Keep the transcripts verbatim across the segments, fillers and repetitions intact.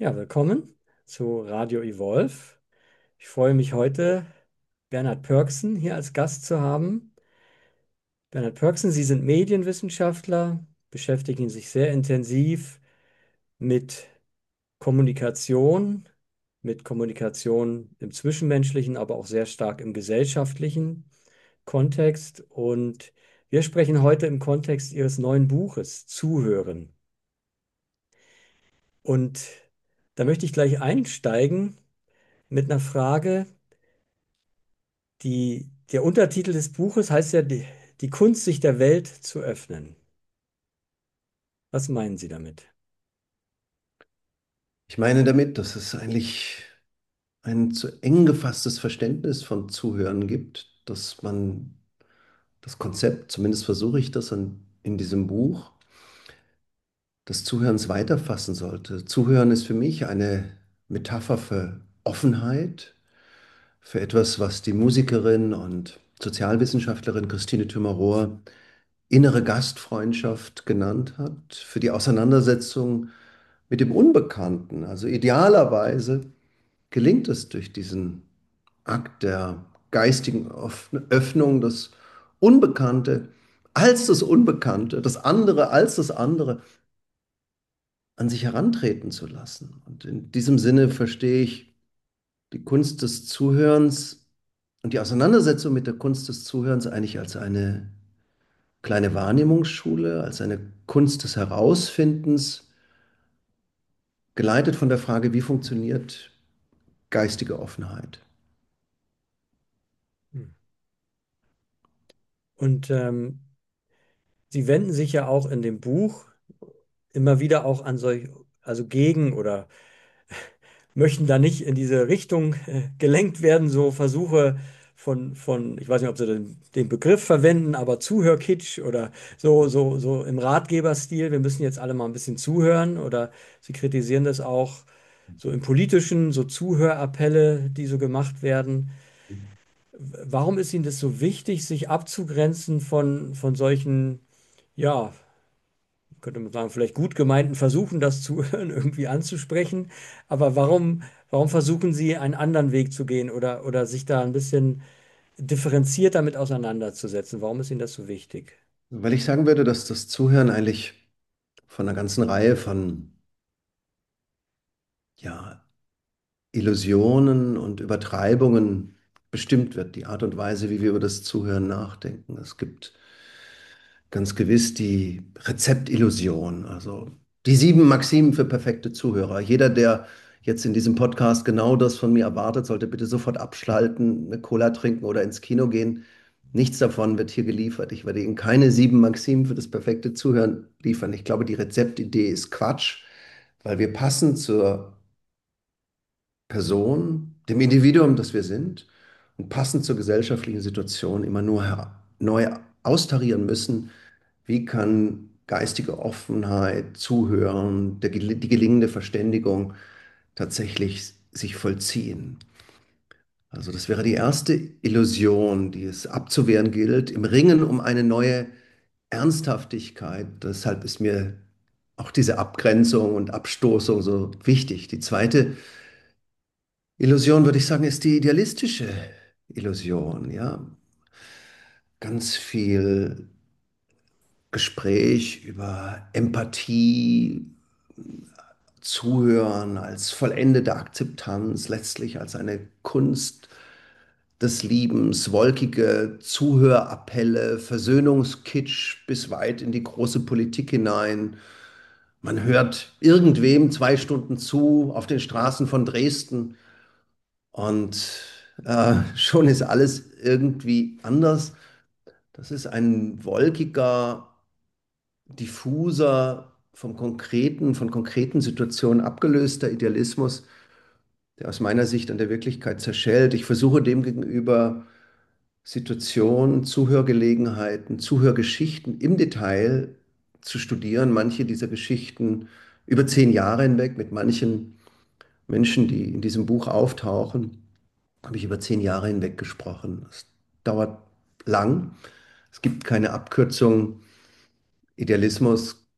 Ja, willkommen zu Radio Evolve. Ich freue mich heute, Bernhard Pörksen hier als Gast zu haben. Bernhard Pörksen, Sie sind Medienwissenschaftler, beschäftigen sich sehr intensiv mit Kommunikation, mit Kommunikation im zwischenmenschlichen, aber auch sehr stark im gesellschaftlichen Kontext. Und wir sprechen heute im Kontext Ihres neuen Buches Zuhören. Und da möchte ich gleich einsteigen mit einer Frage. Die, der Untertitel des Buches heißt ja die, die Kunst, sich der Welt zu öffnen. Was meinen Sie damit? Ich meine damit, dass es eigentlich ein zu eng gefasstes Verständnis von Zuhören gibt, dass man das Konzept, zumindest versuche ich das an, in diesem Buch, des Zuhörens weiterfassen sollte. Zuhören ist für mich eine Metapher für Offenheit, für etwas, was die Musikerin und Sozialwissenschaftlerin Christine Tümmer-Rohr innere Gastfreundschaft genannt hat, für die Auseinandersetzung mit dem Unbekannten. Also idealerweise gelingt es durch diesen Akt der geistigen Öffnung, das Unbekannte als das Unbekannte, das andere als das andere an sich herantreten zu lassen. Und in diesem Sinne verstehe ich die Kunst des Zuhörens und die Auseinandersetzung mit der Kunst des Zuhörens eigentlich als eine kleine Wahrnehmungsschule, als eine Kunst des Herausfindens, geleitet von der Frage, wie funktioniert geistige Offenheit. Hm. Und ähm, Sie wenden sich ja auch in dem Buch immer wieder auch an solch, also gegen oder möchten da nicht in diese Richtung äh, gelenkt werden, so Versuche von, von, ich weiß nicht, ob Sie den, den Begriff verwenden, aber Zuhörkitsch oder so, so, so im Ratgeberstil, wir müssen jetzt alle mal ein bisschen zuhören oder Sie kritisieren das auch so im Politischen, so Zuhörappelle, die so gemacht werden. Warum ist Ihnen das so wichtig, sich abzugrenzen von, von solchen, ja, könnte man sagen, vielleicht gut gemeinten Versuchen, das Zuhören irgendwie anzusprechen. Aber warum, warum versuchen Sie, einen anderen Weg zu gehen oder, oder sich da ein bisschen differenzierter mit auseinanderzusetzen? Warum ist Ihnen das so wichtig? Weil ich sagen würde, dass das Zuhören eigentlich von einer ganzen Reihe von ja, Illusionen und Übertreibungen bestimmt wird, die Art und Weise, wie wir über das Zuhören nachdenken. Es gibt ganz gewiss die Rezeptillusion, also die sieben Maximen für perfekte Zuhörer. Jeder, der jetzt in diesem Podcast genau das von mir erwartet, sollte bitte sofort abschalten, eine Cola trinken oder ins Kino gehen. Nichts davon wird hier geliefert. Ich werde Ihnen keine sieben Maximen für das perfekte Zuhören liefern. Ich glaube, die Rezeptidee ist Quatsch, weil wir passen zur Person, dem Individuum, das wir sind, und passend zur gesellschaftlichen Situation immer nur her- neu austarieren müssen, wie kann geistige Offenheit, Zuhören, der, gel- die gelingende Verständigung tatsächlich sich vollziehen. Also das wäre die erste Illusion, die es abzuwehren gilt, im Ringen um eine neue Ernsthaftigkeit. Deshalb ist mir auch diese Abgrenzung und Abstoßung so wichtig. Die zweite Illusion, würde ich sagen, ist die idealistische Illusion, ja. Ganz viel Gespräch über Empathie, Zuhören als vollendete Akzeptanz, letztlich als eine Kunst des Liebens, wolkige Zuhörappelle, Versöhnungskitsch bis weit in die große Politik hinein. Man hört irgendwem zwei Stunden zu auf den Straßen von Dresden. Und äh, schon ist alles irgendwie anders. Das ist ein wolkiger, diffuser, vom konkreten, von konkreten Situationen abgelöster Idealismus, der aus meiner Sicht an der Wirklichkeit zerschellt. Ich versuche demgegenüber Situationen, Zuhörgelegenheiten, Zuhörgeschichten im Detail zu studieren. Manche dieser Geschichten über zehn Jahre hinweg mit manchen Menschen, die in diesem Buch auftauchen, habe ich über zehn Jahre hinweg gesprochen. Es dauert lang. Es gibt keine Abkürzung. Idealismus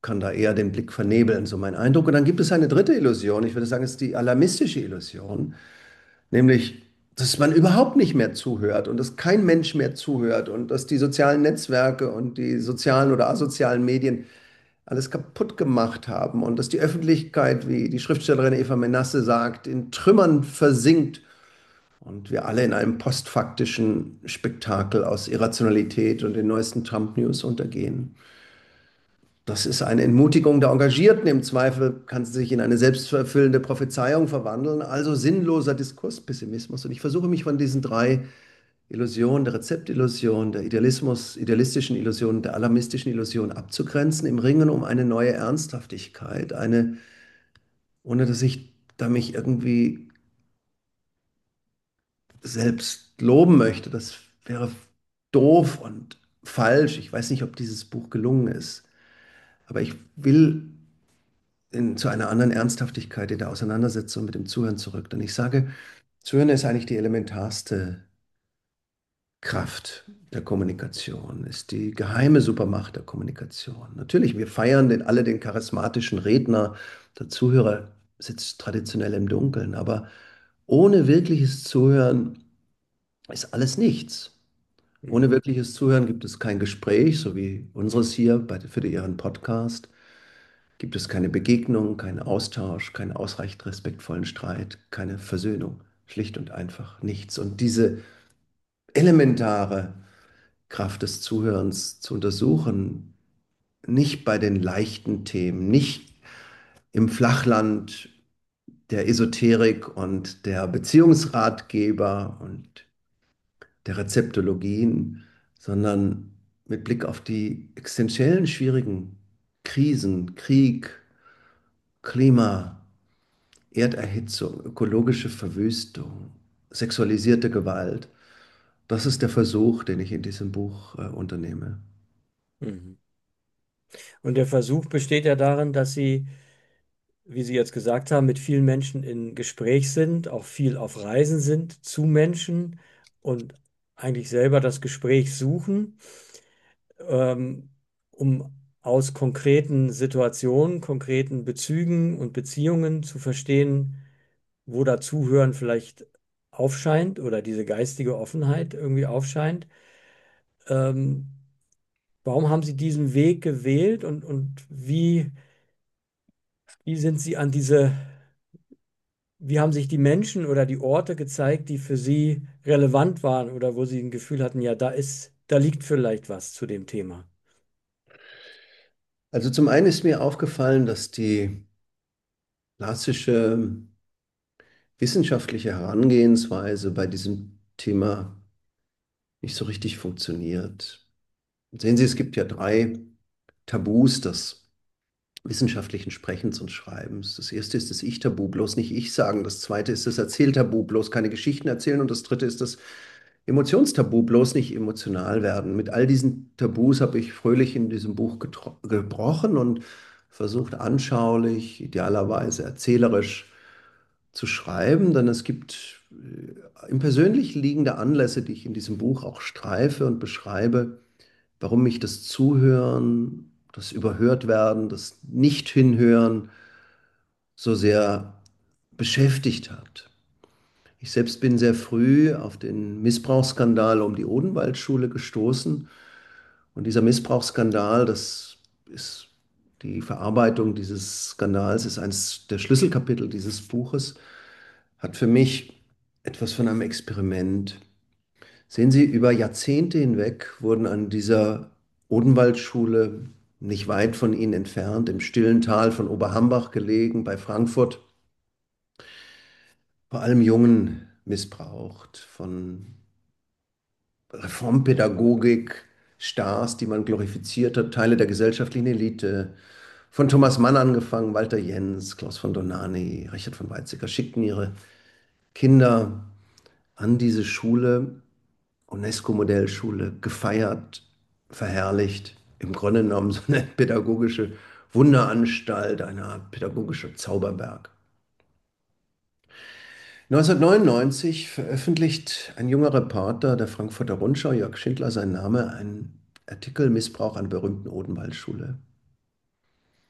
kann da eher den Blick vernebeln, so mein Eindruck. Und dann gibt es eine dritte Illusion, ich würde sagen, es ist die alarmistische Illusion, nämlich, dass man überhaupt nicht mehr zuhört und dass kein Mensch mehr zuhört und dass die sozialen Netzwerke und die sozialen oder asozialen Medien alles kaputt gemacht haben und dass die Öffentlichkeit, wie die Schriftstellerin Eva Menasse sagt, in Trümmern versinkt und wir alle in einem postfaktischen Spektakel aus Irrationalität und den neuesten Trump-News untergehen. Das ist eine Entmutigung der Engagierten. Im Zweifel kann sie sich in eine selbstverfüllende Prophezeiung verwandeln, also sinnloser Diskurspessimismus. Und ich versuche mich von diesen drei Illusionen, der Rezeptillusion, der Idealismus, idealistischen Illusion, der alarmistischen Illusion abzugrenzen, im Ringen um eine neue Ernsthaftigkeit, eine, ohne dass ich da mich irgendwie selbst loben möchte. Das wäre doof und falsch. Ich weiß nicht, ob dieses Buch gelungen ist. Aber ich will in, zu einer anderen Ernsthaftigkeit in der Auseinandersetzung mit dem Zuhören zurück. Denn ich sage, Zuhören ist eigentlich die elementarste Kraft der Kommunikation, ist die geheime Supermacht der Kommunikation. Natürlich, wir feiern den, alle den charismatischen Redner. Der Zuhörer sitzt traditionell im Dunkeln, aber ohne wirkliches Zuhören ist alles nichts. Ohne Mhm. wirkliches Zuhören gibt es kein Gespräch, so wie unseres hier bei, für Ihren Podcast. Gibt es keine Begegnung, keinen Austausch, keinen ausreichend respektvollen Streit, keine Versöhnung. Schlicht und einfach nichts. Und diese elementare Kraft des Zuhörens zu untersuchen, nicht bei den leichten Themen, nicht im Flachland der Esoterik und der Beziehungsratgeber und der Rezeptologien, sondern mit Blick auf die existenziellen schwierigen Krisen, Krieg, Klima, Erderhitzung, ökologische Verwüstung, sexualisierte Gewalt. Das ist der Versuch, den ich in diesem Buch äh, unternehme. Mhm. Und der Versuch besteht ja darin, dass Sie, wie Sie jetzt gesagt haben, mit vielen Menschen in Gespräch sind, auch viel auf Reisen sind zu Menschen und eigentlich selber das Gespräch suchen, ähm, um aus konkreten Situationen, konkreten Bezügen und Beziehungen zu verstehen, wo da Zuhören vielleicht aufscheint oder diese geistige Offenheit irgendwie aufscheint. Ähm, Warum haben Sie diesen Weg gewählt und, und wie, wie sind Sie an diese, wie haben sich die Menschen oder die Orte gezeigt, die für Sie relevant waren oder wo Sie ein Gefühl hatten, ja, da ist, da liegt vielleicht was zu dem Thema? Also zum einen ist mir aufgefallen, dass die klassische wissenschaftliche Herangehensweise bei diesem Thema nicht so richtig funktioniert. Sehen Sie, es gibt ja drei Tabus des wissenschaftlichen Sprechens und Schreibens. Das erste ist das Ich-Tabu, bloß nicht ich sagen. Das zweite ist das Erzähltabu, bloß keine Geschichten erzählen. Und das dritte ist das Emotionstabu, bloß nicht emotional werden. Mit all diesen Tabus habe ich fröhlich in diesem Buch getro- gebrochen und versucht anschaulich, idealerweise erzählerisch zu schreiben, denn es gibt äh, im Persönlichen liegende Anlässe, die ich in diesem Buch auch streife und beschreibe, warum mich das Zuhören, das Überhörtwerden, das Nicht-Hinhören so sehr beschäftigt hat. Ich selbst bin sehr früh auf den Missbrauchsskandal um die Odenwaldschule gestoßen. Und dieser Missbrauchsskandal, das ist die Verarbeitung dieses Skandals, ist eines der Schlüsselkapitel dieses Buches, hat für mich etwas von einem Experiment. Sehen Sie, über Jahrzehnte hinweg wurden an dieser Odenwaldschule, nicht weit von Ihnen entfernt, im stillen Tal von Oberhambach gelegen, bei Frankfurt, vor allem Jungen missbraucht, von Reformpädagogik, Stars, die man glorifiziert hat, Teile der gesellschaftlichen Elite, von Thomas Mann angefangen, Walter Jens, Klaus von Donani, Richard von Weizsäcker, schickten ihre Kinder an diese Schule, UNESCO-Modellschule, gefeiert, verherrlicht, im Grunde genommen so eine pädagogische Wunderanstalt, eine Art pädagogischer Zauberberg. neunzehnhundertneunundneunzig veröffentlicht ein junger Reporter der Frankfurter Rundschau, Jörg Schindler, sein Name, einen Artikel Missbrauch an der berühmten Odenwaldschule.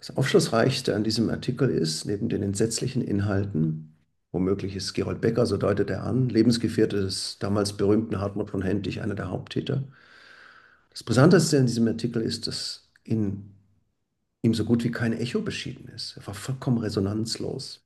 Das Aufschlussreichste an diesem Artikel ist, neben den entsetzlichen Inhalten, womöglich ist Gerold Becker, so deutet er an, Lebensgefährte des damals berühmten Hartmut von Hentig, einer der Haupttäter. Das Brisanteste in diesem Artikel ist, dass in ihm so gut wie kein Echo beschieden ist. Er war vollkommen resonanzlos.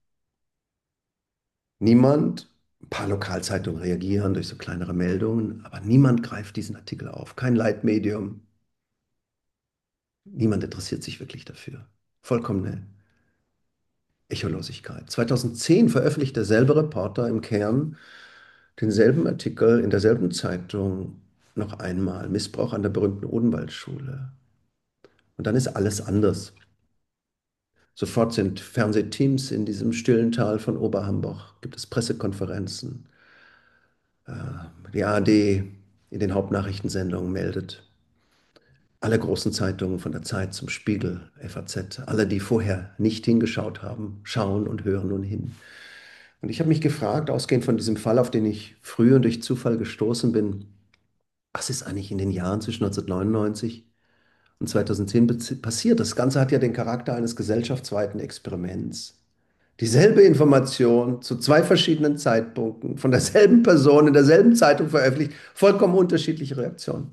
Niemand, ein paar Lokalzeitungen reagieren durch so kleinere Meldungen, aber niemand greift diesen Artikel auf. Kein Leitmedium, niemand interessiert sich wirklich dafür. Vollkommene Echolosigkeit. zweitausendzehn veröffentlicht derselbe Reporter im Kern denselben Artikel in derselben Zeitung noch einmal. Missbrauch an der berühmten Odenwaldschule. Und dann ist alles anders. Sofort sind Fernsehteams in diesem stillen Tal von Oberhamburg, gibt es Pressekonferenzen. Äh, Die A R D in den Hauptnachrichtensendungen meldet. Alle großen Zeitungen von der Zeit zum Spiegel, F A Z, alle, die vorher nicht hingeschaut haben, schauen und hören nun hin. Und ich habe mich gefragt, ausgehend von diesem Fall, auf den ich früher durch Zufall gestoßen bin, was ist eigentlich in den Jahren zwischen neunzehnhundertneunundneunzig und zweitausendzehn passiert? Das Ganze hat ja den Charakter eines gesellschaftsweiten Experiments. Dieselbe Information zu zwei verschiedenen Zeitpunkten von derselben Person in derselben Zeitung veröffentlicht, vollkommen unterschiedliche Reaktionen.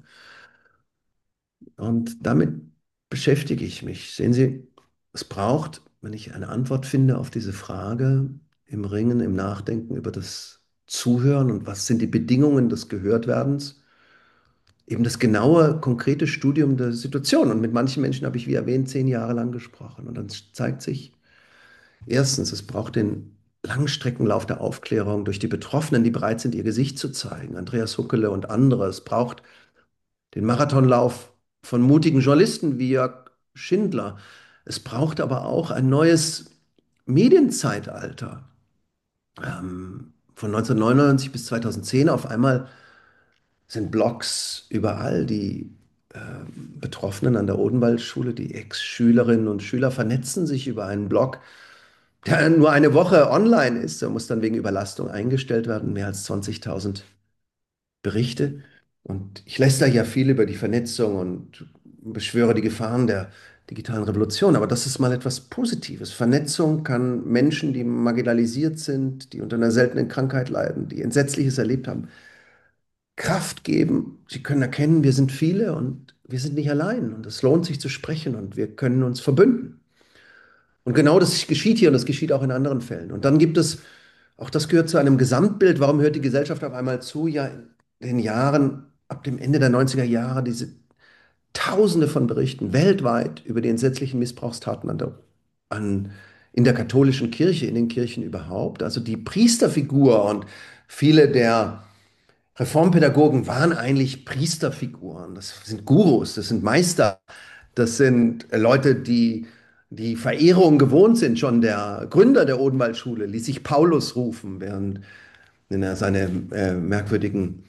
Und damit beschäftige ich mich. Sehen Sie, es braucht, wenn ich eine Antwort finde auf diese Frage, im Ringen, im Nachdenken über das Zuhören und was sind die Bedingungen des Gehörtwerdens, eben das genaue, konkrete Studium der Situation. Und mit manchen Menschen habe ich, wie erwähnt, zehn Jahre lang gesprochen. Und dann zeigt sich, erstens, es braucht den Langstreckenlauf der Aufklärung durch die Betroffenen, die bereit sind, ihr Gesicht zu zeigen. Andreas Huckele und andere. Es braucht den Marathonlauf von mutigen Journalisten wie Jörg Schindler. Es braucht aber auch ein neues Medienzeitalter. Ähm, von neunzehnhundertneunundneunzig bis zweitausendzehn auf einmal sind Blogs überall. Die äh, Betroffenen an der Odenwaldschule, die Ex-Schülerinnen und Schüler vernetzen sich über einen Blog, der nur eine Woche online ist. Der muss dann wegen Überlastung eingestellt werden. Mehr als zwanzigtausend Berichte. Und ich lästere ja viel über die Vernetzung und beschwöre die Gefahren der digitalen Revolution. Aber das ist mal etwas Positives. Vernetzung kann Menschen, die marginalisiert sind, die unter einer seltenen Krankheit leiden, die Entsetzliches erlebt haben, Kraft geben. Sie können erkennen, wir sind viele und wir sind nicht allein. Und es lohnt sich zu sprechen und wir können uns verbünden. Und genau das geschieht hier und das geschieht auch in anderen Fällen. Und dann gibt es, auch das gehört zu einem Gesamtbild, warum hört die Gesellschaft auf einmal zu? Ja, in den Jahren, ab dem Ende der neunziger Jahre, diese Tausende von Berichten weltweit über die entsetzlichen Missbrauchstaten an der, an, in der katholischen Kirche, in den Kirchen überhaupt. Also die Priesterfigur und viele der Reformpädagogen waren eigentlich Priesterfiguren. Das sind Gurus, das sind Meister, das sind Leute, die die Verehrung gewohnt sind. Schon der Gründer der Odenwaldschule ließ sich Paulus rufen, während er seine äh, merkwürdigen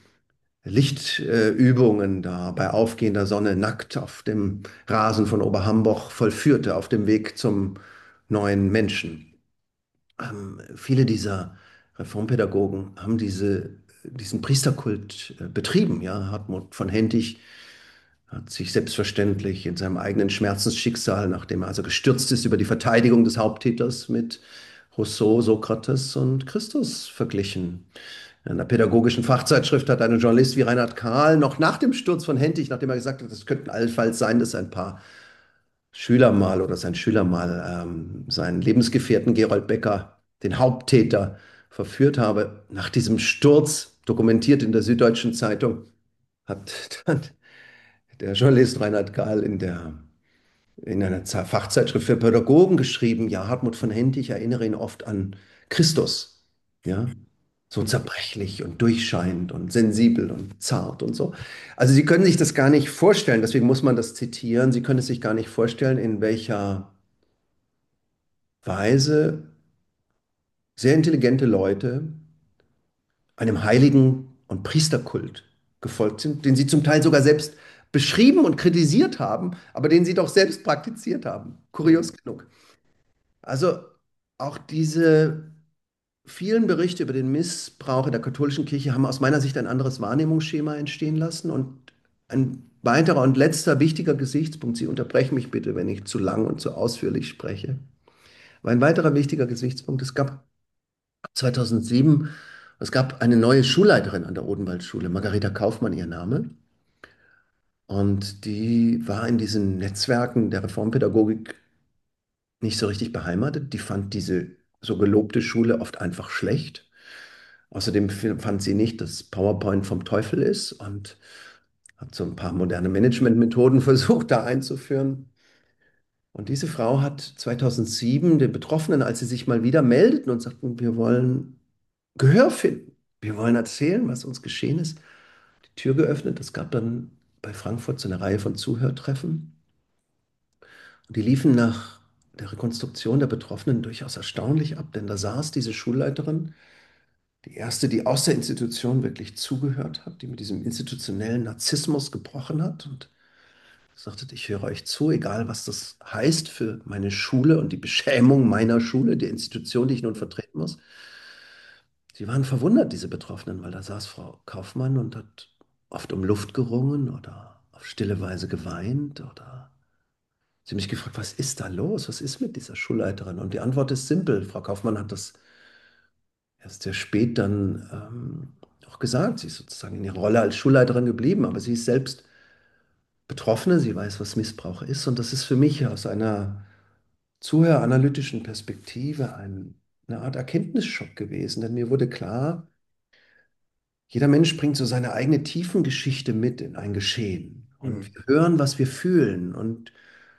Lichtübungen da bei aufgehender Sonne nackt auf dem Rasen von Oberhamburg vollführte, auf dem Weg zum neuen Menschen. Ähm, viele dieser Reformpädagogen haben diese, diesen Priesterkult äh, betrieben. Ja? Hartmut von Hentig hat sich selbstverständlich in seinem eigenen Schmerzensschicksal, nachdem er also gestürzt ist über die Verteidigung des Haupttäters, mit Rousseau, Sokrates und Christus verglichen. In einer pädagogischen Fachzeitschrift hat ein Journalist wie Reinhard Kahl noch nach dem Sturz von Hentig, nachdem er gesagt hat, es könnten allenfalls sein, dass ein paar Schüler mal oder sein Schüler mal ähm, seinen Lebensgefährten Gerold Becker, den Haupttäter, verführt habe. Nach diesem Sturz, dokumentiert in der Süddeutschen Zeitung, hat dann der Journalist Reinhard Kahl in der in einer Ze- Fachzeitschrift für Pädagogen geschrieben, ja, Hartmut von Hentig erinnere ihn oft an Christus, ja, so zerbrechlich und durchscheinend und sensibel und zart und so. Also Sie können sich das gar nicht vorstellen, deswegen muss man das zitieren, Sie können es sich gar nicht vorstellen, in welcher Weise sehr intelligente Leute einem Heiligen- und Priesterkult gefolgt sind, den sie zum Teil sogar selbst beschrieben und kritisiert haben, aber den sie doch selbst praktiziert haben. Kurios genug. Also auch diese vielen Berichte über den Missbrauch in der katholischen Kirche haben aus meiner Sicht ein anderes Wahrnehmungsschema entstehen lassen und ein weiterer und letzter wichtiger Gesichtspunkt, Sie unterbrechen mich bitte, wenn ich zu lang und zu ausführlich spreche, aber ein weiterer wichtiger Gesichtspunkt, es gab zweitausendsieben, es gab eine neue Schulleiterin an der Odenwaldschule, Margareta Kaufmann ihr Name, und die war in diesen Netzwerken der Reformpädagogik nicht so richtig beheimatet. Die fand diese so gelobte Schule oft einfach schlecht. Außerdem fand sie nicht, dass PowerPoint vom Teufel ist und hat so ein paar moderne Managementmethoden versucht da einzuführen. Und diese Frau hat zweitausendsieben den Betroffenen, als sie sich mal wieder meldeten und sagten, wir wollen Gehör finden, wir wollen erzählen, was uns geschehen ist, die Tür geöffnet. Es gab dann bei Frankfurt so eine Reihe von Zuhörtreffen. Und die liefen nach der Rekonstruktion der Betroffenen durchaus erstaunlich ab, denn da saß diese Schulleiterin, die erste, die aus der Institution wirklich zugehört hat, die mit diesem institutionellen Narzissmus gebrochen hat und sagte, ich höre euch zu, egal was das heißt für meine Schule und die Beschämung meiner Schule, der Institution, die ich nun vertreten muss. Sie waren verwundert, diese Betroffenen, weil da saß Frau Kaufmann und hat oft um Luft gerungen oder auf stille Weise geweint oder sie haben mich gefragt, was ist da los? Was ist mit dieser Schulleiterin? Und die Antwort ist simpel. Frau Kaufmann hat das erst sehr spät dann ähm, auch gesagt. Sie ist sozusagen in ihrer Rolle als Schulleiterin geblieben, aber sie ist selbst Betroffene. Sie weiß, was Missbrauch ist. Und das ist für mich aus einer zuhöranalytischen Perspektive ein, eine Art Erkenntnisschock gewesen. Denn mir wurde klar, jeder Mensch bringt so seine eigene Tiefengeschichte mit in ein Geschehen. Und Hm. wir hören, was wir fühlen. Und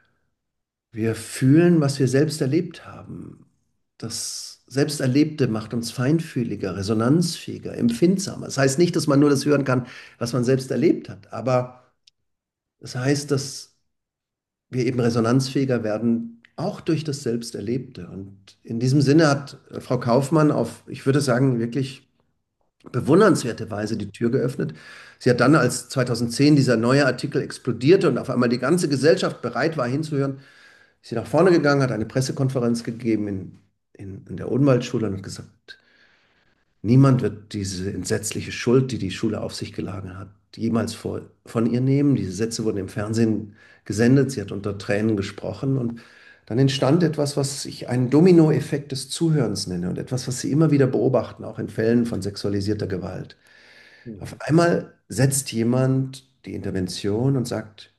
wir fühlen, was wir selbst erlebt haben. Das Selbsterlebte macht uns feinfühliger, resonanzfähiger, empfindsamer. Das heißt nicht, dass man nur das hören kann, was man selbst erlebt hat, aber das heißt, dass wir eben resonanzfähiger werden, auch durch das Selbsterlebte. Und in diesem Sinne hat äh, Frau Kaufmann auf, ich würde sagen, wirklich bewundernswerte Weise die Tür geöffnet. Sie hat dann, als zweitausendzehn dieser neue Artikel explodierte und auf einmal die ganze Gesellschaft bereit war hinzuhören, ist sie nach vorne gegangen, hat eine Pressekonferenz gegeben in, in, in der Odenwaldschule und hat gesagt, niemand wird diese entsetzliche Schuld, die die Schule auf sich geladen hat, jemals vor, von ihr nehmen. Diese Sätze wurden im Fernsehen gesendet, sie hat unter Tränen gesprochen und dann entstand etwas, was ich einen Dominoeffekt des Zuhörens nenne und etwas, was Sie immer wieder beobachten, auch in Fällen von sexualisierter Gewalt. Hm. Auf einmal setzt jemand die Intervention und sagt,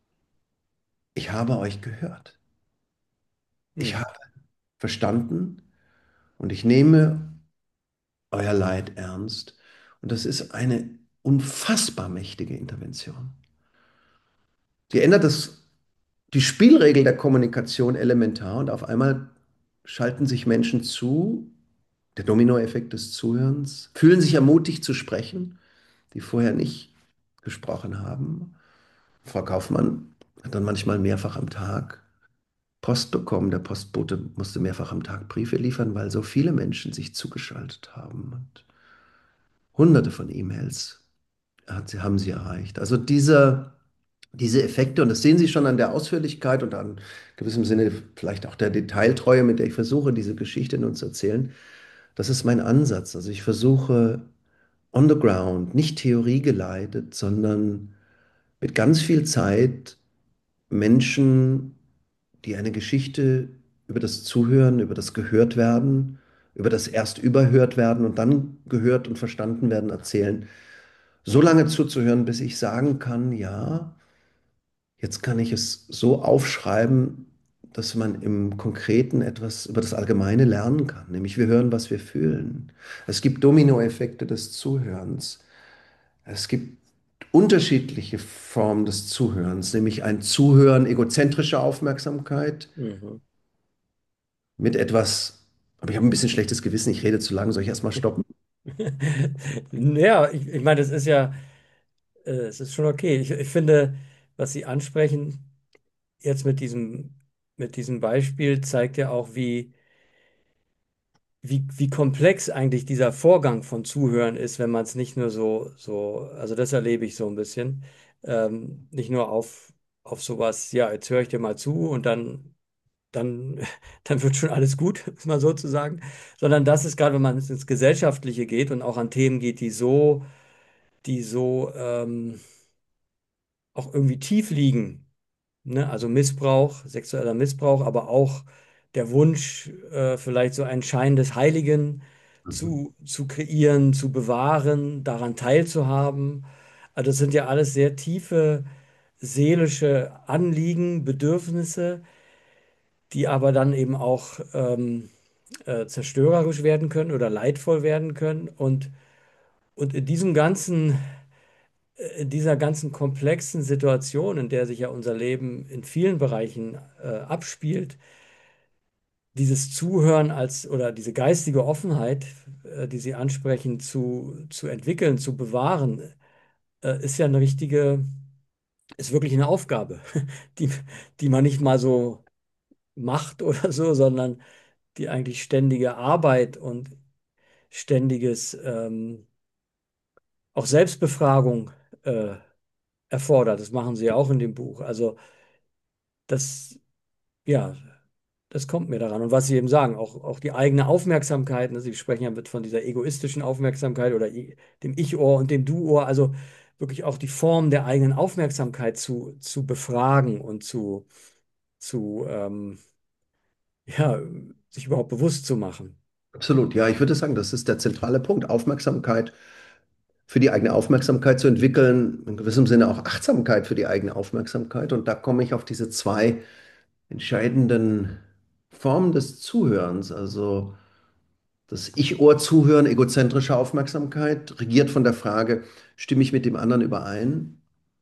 ich habe euch gehört. Ich Hm. habe verstanden und ich nehme euer Leid ernst. Und das ist eine unfassbar mächtige Intervention. Die ändert das, die Spielregel der Kommunikation elementar und auf einmal schalten sich Menschen zu, der Dominoeffekt des Zuhörens, fühlen sich ermutigt zu sprechen, die vorher nicht gesprochen haben. Frau Kaufmann hat dann manchmal mehrfach am Tag Post bekommen. Der Postbote musste mehrfach am Tag Briefe liefern, weil so viele Menschen sich zugeschaltet haben. Und hunderte von E-Mails hat sie, haben sie erreicht. Also diese, diese Effekte, und das sehen Sie schon an der Ausführlichkeit und an gewissem Sinne vielleicht auch der Detailtreue, mit der ich versuche, diese Geschichte nun zu erzählen, das ist mein Ansatz. Also ich versuche on the ground, nicht theoriegeleitet, sondern mit ganz viel Zeit Menschen, die eine Geschichte über das Zuhören, über das Gehörtwerden, über das erst überhört werden und dann gehört und verstanden werden, erzählen, so lange zuzuhören, bis ich sagen kann, ja, jetzt kann ich es so aufschreiben, dass man im Konkreten etwas über das Allgemeine lernen kann. Nämlich wir hören, was wir fühlen. Es gibt Dominoeffekte des Zuhörens. Es gibt unterschiedliche Formen des Zuhörens, nämlich ein Zuhören egozentrischer Aufmerksamkeit Mhm. mit etwas, aber ich habe ein bisschen schlechtes Gewissen, ich rede zu lang, soll ich erstmal stoppen? Ja, ich, ich meine, das ist ja, äh, es ist schon okay. Ich, ich finde, was Sie ansprechen, jetzt mit diesem, mit diesem Beispiel, zeigt ja auch, wie, wie, wie komplex eigentlich dieser Vorgang von Zuhören ist, wenn man es nicht nur so, so, also das erlebe ich so ein bisschen, ähm, nicht nur auf, auf sowas, ja, jetzt höre ich dir mal zu und dann, dann, dann wird schon alles gut, muss man so zu sagen, sondern das ist gerade, wenn man ins Gesellschaftliche geht und auch an Themen geht, die so, die so, ähm, auch irgendwie tief liegen. Ne? Also Missbrauch, sexueller Missbrauch, aber auch der Wunsch, äh, vielleicht so einen Schein des Heiligen Mhm. zu, zu kreieren, zu bewahren, daran teilzuhaben. Also das sind ja alles sehr tiefe seelische Anliegen, Bedürfnisse, die aber dann eben auch ähm, äh, zerstörerisch werden können oder leidvoll werden können. Und, und in diesem ganzen in dieser ganzen komplexen Situation, in der sich ja unser Leben in vielen Bereichen äh, abspielt, dieses Zuhören als oder diese geistige Offenheit, äh, die Sie ansprechen, zu, zu entwickeln, zu bewahren, äh, ist ja eine richtige, ist wirklich eine Aufgabe, die, die man nicht mal so macht oder so, sondern die eigentlich ständige Arbeit und ständiges ähm, auch Selbstbefragung äh, erfordert. Das machen Sie ja auch in dem Buch. Also das, ja, das kommt mir daran. Und was Sie eben sagen, auch, auch die eigene Aufmerksamkeit, ne, Sie sprechen ja mit von dieser egoistischen Aufmerksamkeit oder i- dem Ich-Ohr und dem Du-Ohr, also wirklich auch die Form der eigenen Aufmerksamkeit zu, zu befragen und zu, zu ähm, ja, sich überhaupt bewusst zu machen. Absolut, ja, ich würde sagen, das ist der zentrale Punkt. Aufmerksamkeit für die eigene Aufmerksamkeit zu entwickeln, in gewissem Sinne auch Achtsamkeit für die eigene Aufmerksamkeit. Und da komme ich auf diese zwei entscheidenden Formen des Zuhörens. Also das Ich-Ohr-Zuhören, egozentrische Aufmerksamkeit, regiert von der Frage, stimme ich mit dem anderen überein?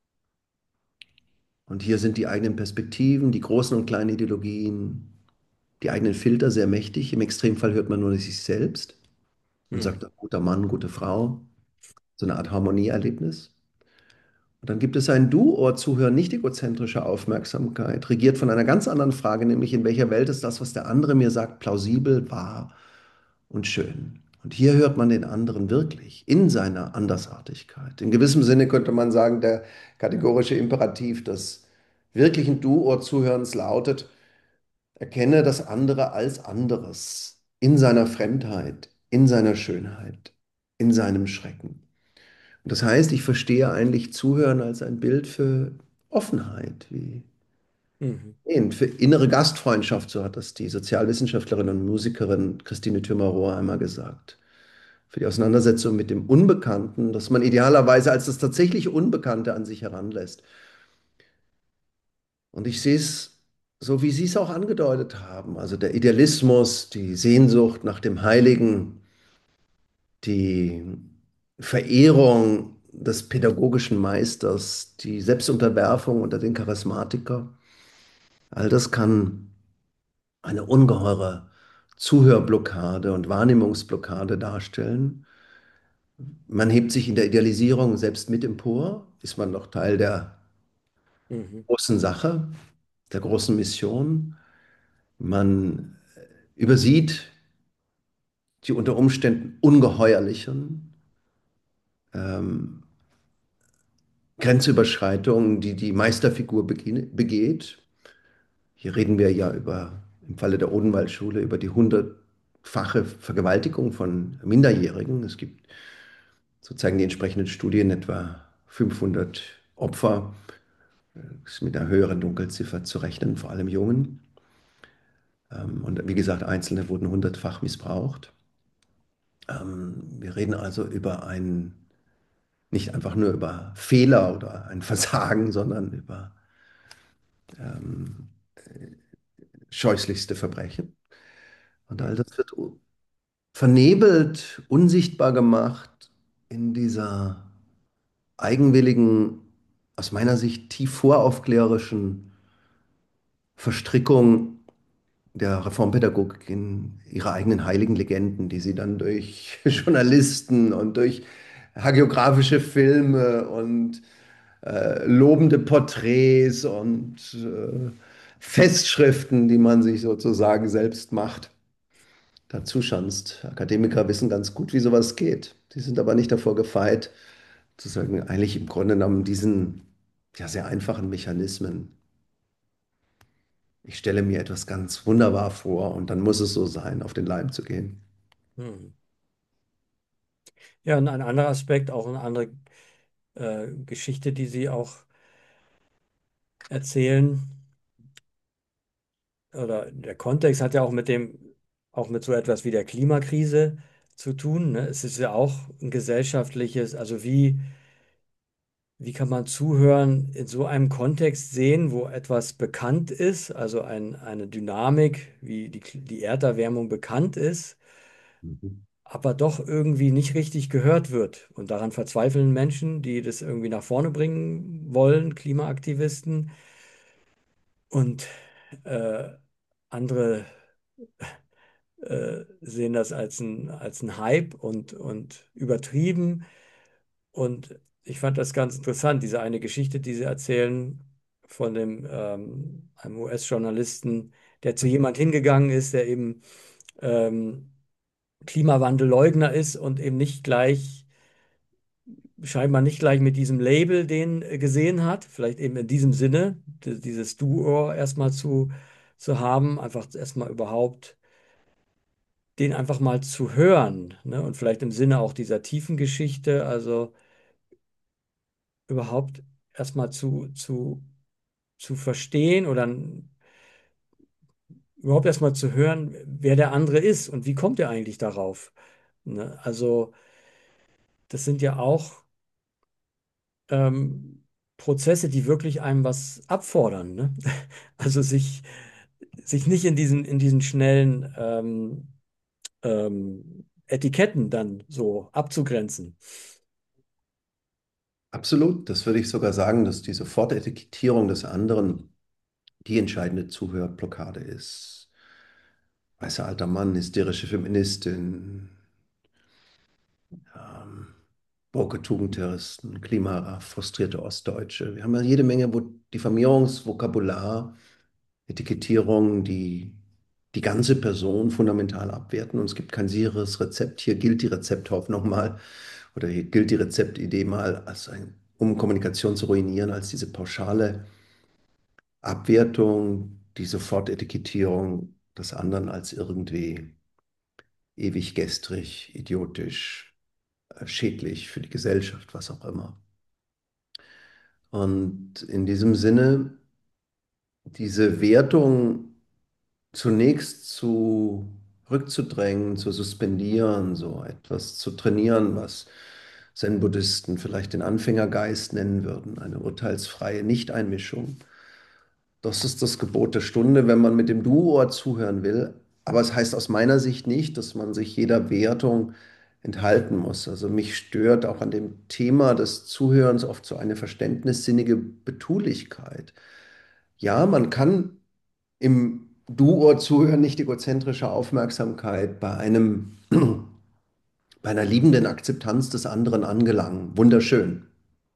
Und hier sind die eigenen Perspektiven, die großen und kleinen Ideologien, die eigenen Filter sehr mächtig. Im Extremfall hört man nur sich selbst und sagt, Mhm. guter Mann, gute Frau. So eine Art Harmonieerlebnis. Und dann gibt es ein Du-Ohr, Zuhören, nicht egozentrische Aufmerksamkeit, regiert von einer ganz anderen Frage, nämlich in welcher Welt ist das, was der andere mir sagt, plausibel, wahr und schön. Und hier hört man den anderen wirklich in seiner Andersartigkeit. In gewissem Sinne könnte man sagen, der kategorische Imperativ des wirklichen Du-Ohr-Zuhörens lautet, erkenne das andere als anderes, in seiner Fremdheit, in seiner Schönheit, in seinem Schrecken. Und das heißt, ich verstehe eigentlich Zuhören als ein Bild für Offenheit, wie Mhm. für innere Gastfreundschaft, so hat das die Sozialwissenschaftlerin und Musikerin Christine Thürmer-Rohr einmal gesagt. Für die Auseinandersetzung mit dem Unbekannten, dass man idealerweise als das tatsächlich Unbekannte an sich heranlässt. Und ich sehe es so, wie Sie es auch angedeutet haben, also der Idealismus, die Sehnsucht nach dem Heiligen, die Verehrung des pädagogischen Meisters, die Selbstunterwerfung unter den Charismatiker, all das kann eine ungeheure Zuhörblockade und Wahrnehmungsblockade darstellen. Man hebt sich in der Idealisierung selbst mit empor, ist man noch Teil der Mhm. großen Sache, der großen Mission. Man übersieht die unter Umständen ungeheuerlichen ähm, Grenzüberschreitungen, die die Meisterfigur begine- begeht. Hier reden wir ja über, im Falle der Odenwaldschule, über die hundertfache Vergewaltigung von Minderjährigen. Es gibt, so zeigen die entsprechenden Studien, etwa fünfhundert Opfer. Ist mit einer höheren Dunkelziffer zu rechnen, vor allem Jungen. Ähm, Und wie gesagt, Einzelne wurden hundertfach missbraucht. Ähm, Wir reden also über ein, nicht einfach nur über Fehler oder ein Versagen, sondern über ähm, scheußlichste Verbrechen. Und all Mhm. das wird vernebelt, unsichtbar gemacht in dieser eigenwilligen, aus meiner Sicht tief voraufklärerischen Verstrickung der Reformpädagogik in ihre eigenen heiligen Legenden, die sie dann durch Journalisten und durch hagiografische Filme und äh, lobende Porträts und äh, Festschriften, die man sich sozusagen selbst macht, dazu schanzt. Akademiker wissen ganz gut, wie sowas geht. Sie sind aber nicht davor gefeit, sozusagen eigentlich im Grunde genommen diesen ja, sehr einfachen Mechanismen. Ich stelle mir etwas ganz wunderbar vor und dann muss es so sein, auf den Leim zu gehen. Mhm. Ja, und ein anderer Aspekt, auch eine andere äh, Geschichte, die Sie auch erzählen. Oder der Kontext hat ja auch mit dem, auch mit so etwas wie der Klimakrise zu tun, ne? Es ist ja auch ein gesellschaftliches, also wie, wie kann man Zuhören in so einem Kontext sehen, wo etwas bekannt ist, also ein, eine Dynamik, wie die, die Erderwärmung bekannt ist, Mhm. aber doch irgendwie nicht richtig gehört wird. Und daran verzweifeln Menschen, die das irgendwie nach vorne bringen wollen, Klimaaktivisten und äh, andere äh, sehen das als ein, als ein Hype und, und übertrieben. Und ich fand das ganz interessant, diese eine Geschichte, die sie erzählen von dem, ähm, einem U S-Journalisten, der zu jemand hingegangen ist, der eben ähm, Klimawandelleugner ist und eben nicht gleich, scheinbar nicht gleich mit diesem Label den äh, gesehen hat, vielleicht eben in diesem Sinne, di- dieses Du-Ohr erstmal zu, zu haben, einfach erstmal überhaupt den einfach mal zu hören, ne? Und vielleicht im Sinne auch dieser tiefen Geschichte, also überhaupt erstmal zu, zu, zu verstehen oder überhaupt erstmal zu hören, wer der andere ist und wie kommt er eigentlich darauf, ne? Also das sind ja auch ähm, Prozesse, die wirklich einem was abfordern, ne? Also sich, sich nicht in diesen, in diesen schnellen ähm, ähm, Etiketten dann so abzugrenzen. Absolut, das würde ich sogar sagen, dass die Sofortetikettierung des anderen die entscheidende Zuhörblockade ist. Weißer alter Mann, hysterische Feministin, ähm, woke Tugendterroristen, klimafrustrierte Ostdeutsche. Wir haben ja jede Menge Vo- Diffamierungsvokabular, Etikettierungen, die die ganze Person fundamental abwerten. Und es gibt kein sicheres Rezept. Hier gilt die Rezepthoffnung mal oder hier gilt die Rezeptidee mal, als ein, um Kommunikation zu ruinieren, als diese pauschale Abwertung, die Sofortetikettierung des anderen als irgendwie ewig gestrig, idiotisch, äh, schädlich für die Gesellschaft, was auch immer. Und in diesem Sinne, diese Wertung zunächst zu rückzudrängen, zu suspendieren, so etwas zu trainieren, was Zen-Buddhisten vielleicht den Anfängergeist nennen würden, eine urteilsfreie Nichteinmischung. Das ist das Gebot der Stunde, wenn man mit dem Du-Ohr zuhören will. Aber es heißt aus meiner Sicht nicht, dass man sich jeder Wertung enthalten muss. Also mich stört auch an dem Thema des Zuhörens oft so eine verständnissinnige Betulichkeit. Ja, man kann im Du-Ohr zuhören, nicht egozentrische Aufmerksamkeit bei einem, bei einer liebenden Akzeptanz des anderen angelangen. Wunderschön.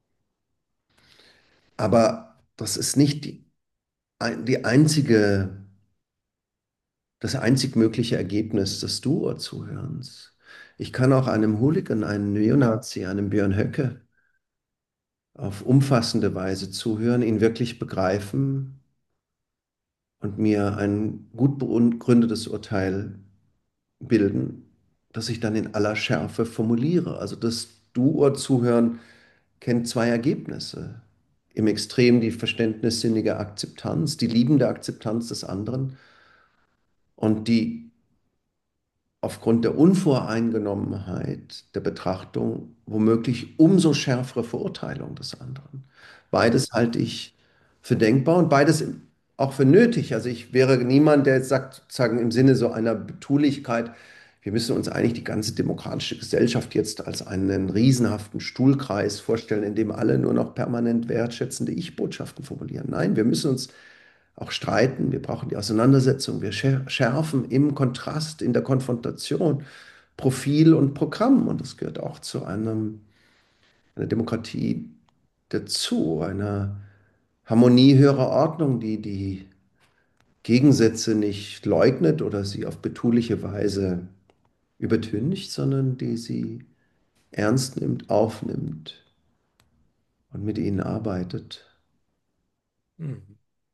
Aber das ist nicht die, die einzige das einzig mögliche Ergebnis des Duo-Zuhörens. Ich kann auch einem Hooligan, einem Neonazi, einem Björn Höcke auf umfassende Weise zuhören, ihn wirklich begreifen und mir ein gut begründetes Urteil bilden, das ich dann in aller Schärfe formuliere. Also das Duo-Zuhören kennt zwei Ergebnisse. Im Extrem die verständnissinnige Akzeptanz, die liebende Akzeptanz des anderen und die aufgrund der Unvoreingenommenheit der Betrachtung womöglich umso schärfere Verurteilung des anderen. Mhm. Beides halte ich für denkbar und beides auch für nötig. Also ich wäre niemand, der jetzt sagt, sozusagen im Sinne so einer Betulichkeit, wir müssen uns eigentlich die ganze demokratische Gesellschaft jetzt als einen riesenhaften Stuhlkreis vorstellen, in dem alle nur noch permanent wertschätzende Ich-Botschaften formulieren. Nein, wir müssen uns auch streiten, wir brauchen die Auseinandersetzung, wir schärfen im Kontrast, in der Konfrontation Profil und Programm. Und das gehört auch zu einem, einer Demokratie dazu, einer Harmonie höherer Ordnung, die die Gegensätze nicht leugnet oder sie auf betuliche Weise übertüncht, sondern die sie ernst nimmt, aufnimmt und mit ihnen arbeitet. Mhm.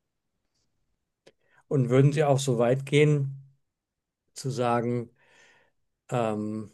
Und würden Sie auch so weit gehen, zu sagen, ähm,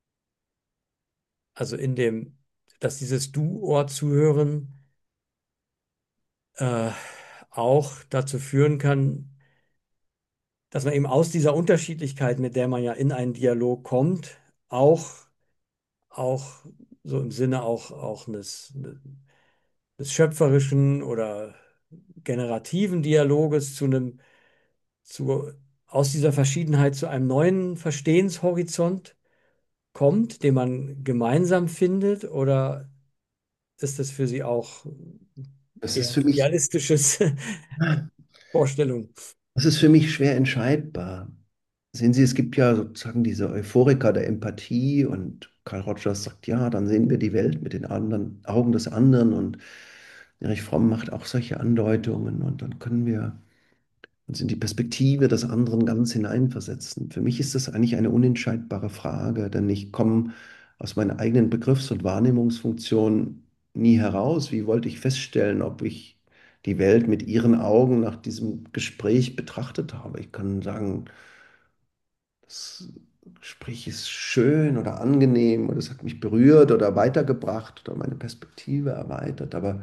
also in dem, dass dieses Du-Ohr zuhören, äh, auch dazu führen kann, dass man eben aus dieser Unterschiedlichkeit, mit der man ja in einen Dialog kommt, auch, auch so im Sinne auch, auch eines, des schöpferischen oder generativen Dialoges zu einem, zu, aus dieser Verschiedenheit zu einem neuen Verstehenshorizont kommt, den man gemeinsam findet, oder ist das für Sie auch Das ist eher für mich, idealistisches Vorstellung? das ist für mich schwer entscheidbar. Sehen Sie, es gibt ja sozusagen diese Euphoriker der Empathie und Carl Rogers sagt, ja, dann sehen wir die Welt mit den anderen Augen des anderen und Erich Fromm macht auch solche Andeutungen und dann können wir uns in die Perspektive des anderen ganz hineinversetzen. Für mich ist das eigentlich eine unentscheidbare Frage, denn ich komme aus meiner eigenen Begriffs- und Wahrnehmungsfunktion nie heraus. Wie wollte ich feststellen, ob ich die Welt mit ihren Augen nach diesem Gespräch betrachtet habe? Ich kann sagen, das Gespräch ist schön oder angenehm oder es hat mich berührt oder weitergebracht oder meine Perspektive erweitert, aber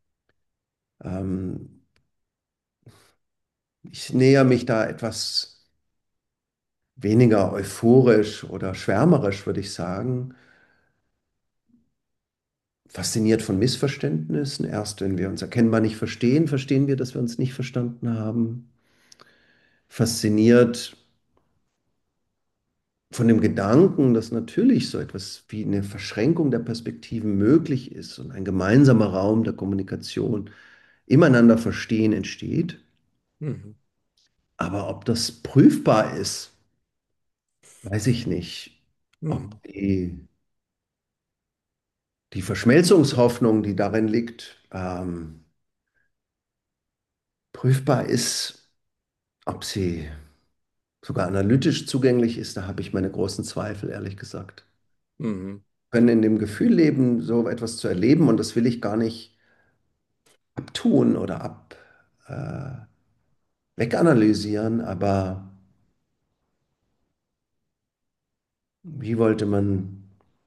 ähm, ich näher mich da etwas weniger euphorisch oder schwärmerisch, würde ich sagen, fasziniert von Missverständnissen. Erst wenn wir uns erkennbar nicht verstehen, verstehen wir, dass wir uns nicht verstanden haben. Fasziniert von dem Gedanken, dass natürlich so etwas wie eine Verschränkung der Perspektiven möglich ist und ein gemeinsamer Raum der Kommunikation im einander Verstehen entsteht. Mhm. Aber ob das prüfbar ist, weiß ich nicht. Mhm. Ob die, die Verschmelzungshoffnung, die darin liegt, ähm, prüfbar ist, ob sie sogar analytisch zugänglich ist, da habe ich meine großen Zweifel, ehrlich gesagt. Mhm. Wir können in dem Gefühl leben, so etwas zu erleben, und das will ich gar nicht abtun oder ab, äh, weganalysieren, aber wie wollte man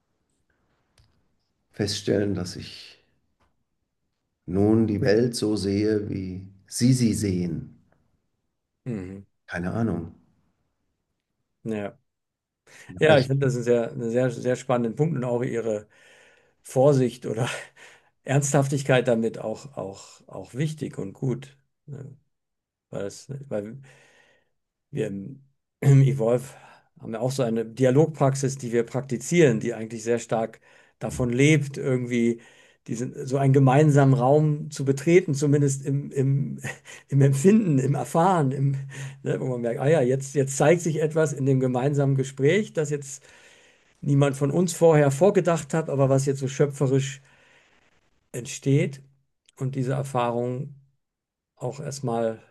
feststellen, dass ich nun die Welt so sehe, wie Sie sie sehen? Mhm. Keine Ahnung. Ja. Ja, ich Vielleicht. finde das einen sehr, einen sehr, sehr spannenden Punkt und auch Ihre Vorsicht oder Ernsthaftigkeit damit auch, auch, auch wichtig und gut. Ne? Weil, es, weil wir im, im Evolve haben ja auch so eine Dialogpraxis, die wir praktizieren, die eigentlich sehr stark davon lebt, irgendwie diesen, so einen gemeinsamen Raum zu betreten, zumindest im, im, im Empfinden, im Erfahren, im, ne, wo man merkt, ah ja, jetzt, jetzt zeigt sich etwas in dem gemeinsamen Gespräch, das jetzt niemand von uns vorher vorgedacht hat, aber was jetzt so schöpferisch entsteht und diese Erfahrung auch erstmal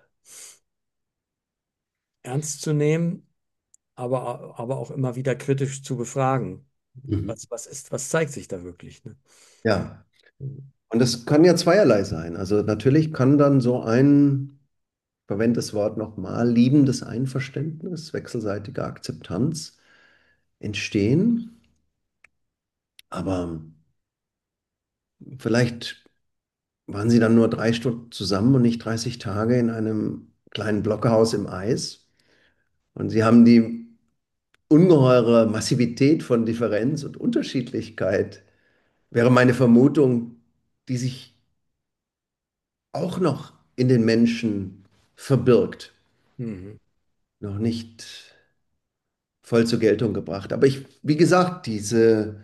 ernst zu nehmen, aber, aber auch immer wieder kritisch zu befragen. Mhm. Was, was ist, was zeigt sich da wirklich? Ne? Ja, und das kann ja zweierlei sein. Also natürlich kann dann so ein, ich verwende das Wort nochmal, liebendes Einverständnis, wechselseitige Akzeptanz entstehen. Aber vielleicht waren sie dann nur drei Stunden zusammen und nicht dreißig Tage in einem kleinen Blockhaus im Eis. Und sie haben die ungeheure Massivität von Differenz und Unterschiedlichkeit, wäre meine Vermutung, die sich auch noch in den Menschen verbirgt, Mhm. noch nicht voll zur Geltung gebracht. Aber ich, wie gesagt, diese,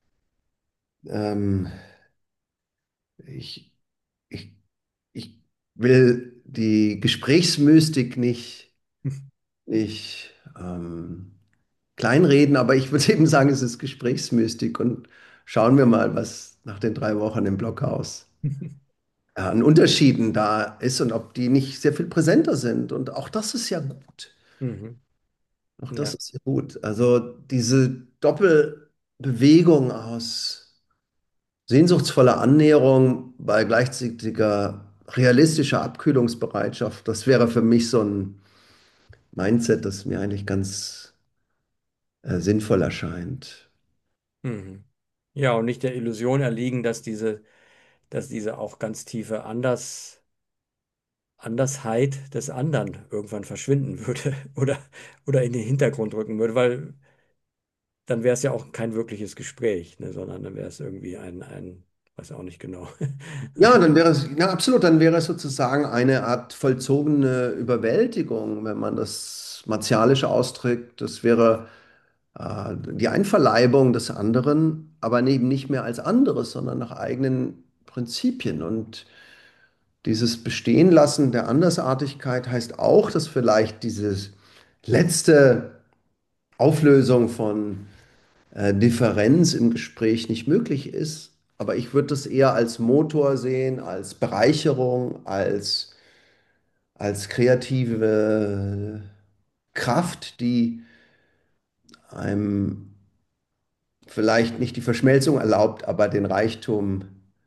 ähm, ich, ich, ich will die Gesprächsmystik nicht, nicht ähm, kleinreden, aber ich würde eben sagen, es ist Gesprächsmystik und schauen wir mal, was nach den drei Wochen im Blockhaus äh, an Unterschieden da ist und ob die nicht sehr viel präsenter sind. Und auch das ist ja gut. Mhm. Auch das Ja. ist ja gut. Also diese Doppelbewegung aus sehnsuchtsvoller Annäherung bei gleichzeitiger realistischer Abkühlungsbereitschaft, das wäre für mich so ein Mindset, das mir eigentlich ganz äh, sinnvoll erscheint. Mhm. Ja, und nicht der Illusion erliegen, dass diese, dass diese auch ganz tiefe Andersartigkeit Andersheit des anderen irgendwann verschwinden würde oder, oder in den Hintergrund rücken würde, weil dann wäre es ja auch kein wirkliches Gespräch, ne, sondern dann wäre es irgendwie ein, ein, weiß auch nicht genau. Ja, dann wäre es, ja, absolut, dann wäre es sozusagen eine Art vollzogene Überwältigung, wenn man das martialisch ausdrückt. Das wäre äh, die Einverleibung des anderen, aber eben nicht mehr als anderes, sondern nach eigenen Prinzipien. Und dieses Bestehenlassen der Andersartigkeit heißt auch, dass vielleicht diese letzte Auflösung von äh, Differenz im Gespräch nicht möglich ist. Aber ich würde das eher als Motor sehen, als Bereicherung, als, als kreative Kraft, die einem vielleicht nicht die Verschmelzung erlaubt, aber den Reichtum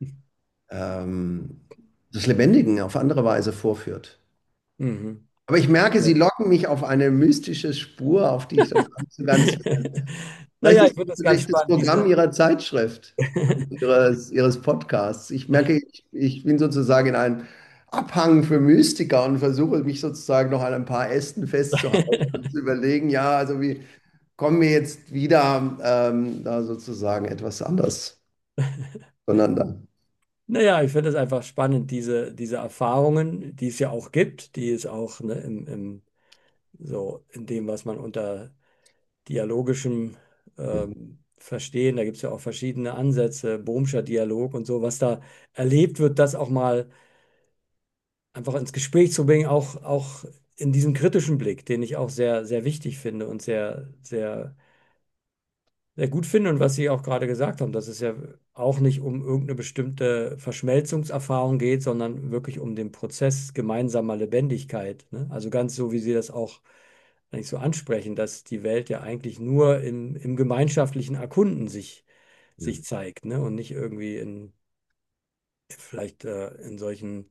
ähm, des Lebendigen auf andere Weise vorführt. Mhm. Aber ich merke, Ja. Sie locken mich auf eine mystische Spur, auf die ich dann gar nicht so ganz. Vielleicht Naja, ich ist finde das das ganz wirklich das spannend, Programm diese. Ihrer Zeitschrift und Ihres, Ihres Podcasts. Ich merke, ich, ich bin sozusagen in einem Abhang für Mystiker und versuche mich sozusagen noch an ein paar Ästen festzuhalten und zu überlegen, ja, also wie kommen wir jetzt wieder ähm, da sozusagen etwas anders voneinander. Naja, ich finde es einfach spannend, diese, diese Erfahrungen, die es ja auch gibt, die es auch, ne, im, im, so in dem, was man unter dialogischem ähm, verstehen, da gibt es ja auch verschiedene Ansätze, Bohmscher Dialog und so, was da erlebt wird, das auch mal einfach ins Gespräch zu bringen, auch, auch in diesem kritischen Blick, den ich auch sehr, sehr wichtig finde und sehr, sehr sehr gut finde und was Sie auch gerade gesagt haben, dass es ja auch nicht um irgendeine bestimmte Verschmelzungserfahrung geht, sondern wirklich um den Prozess gemeinsamer Lebendigkeit. Ne? Also ganz so, wie Sie das auch eigentlich so ansprechen, dass die Welt ja eigentlich nur im, im gemeinschaftlichen Erkunden sich, sich zeigt, ne? Und nicht irgendwie in vielleicht äh, in solchen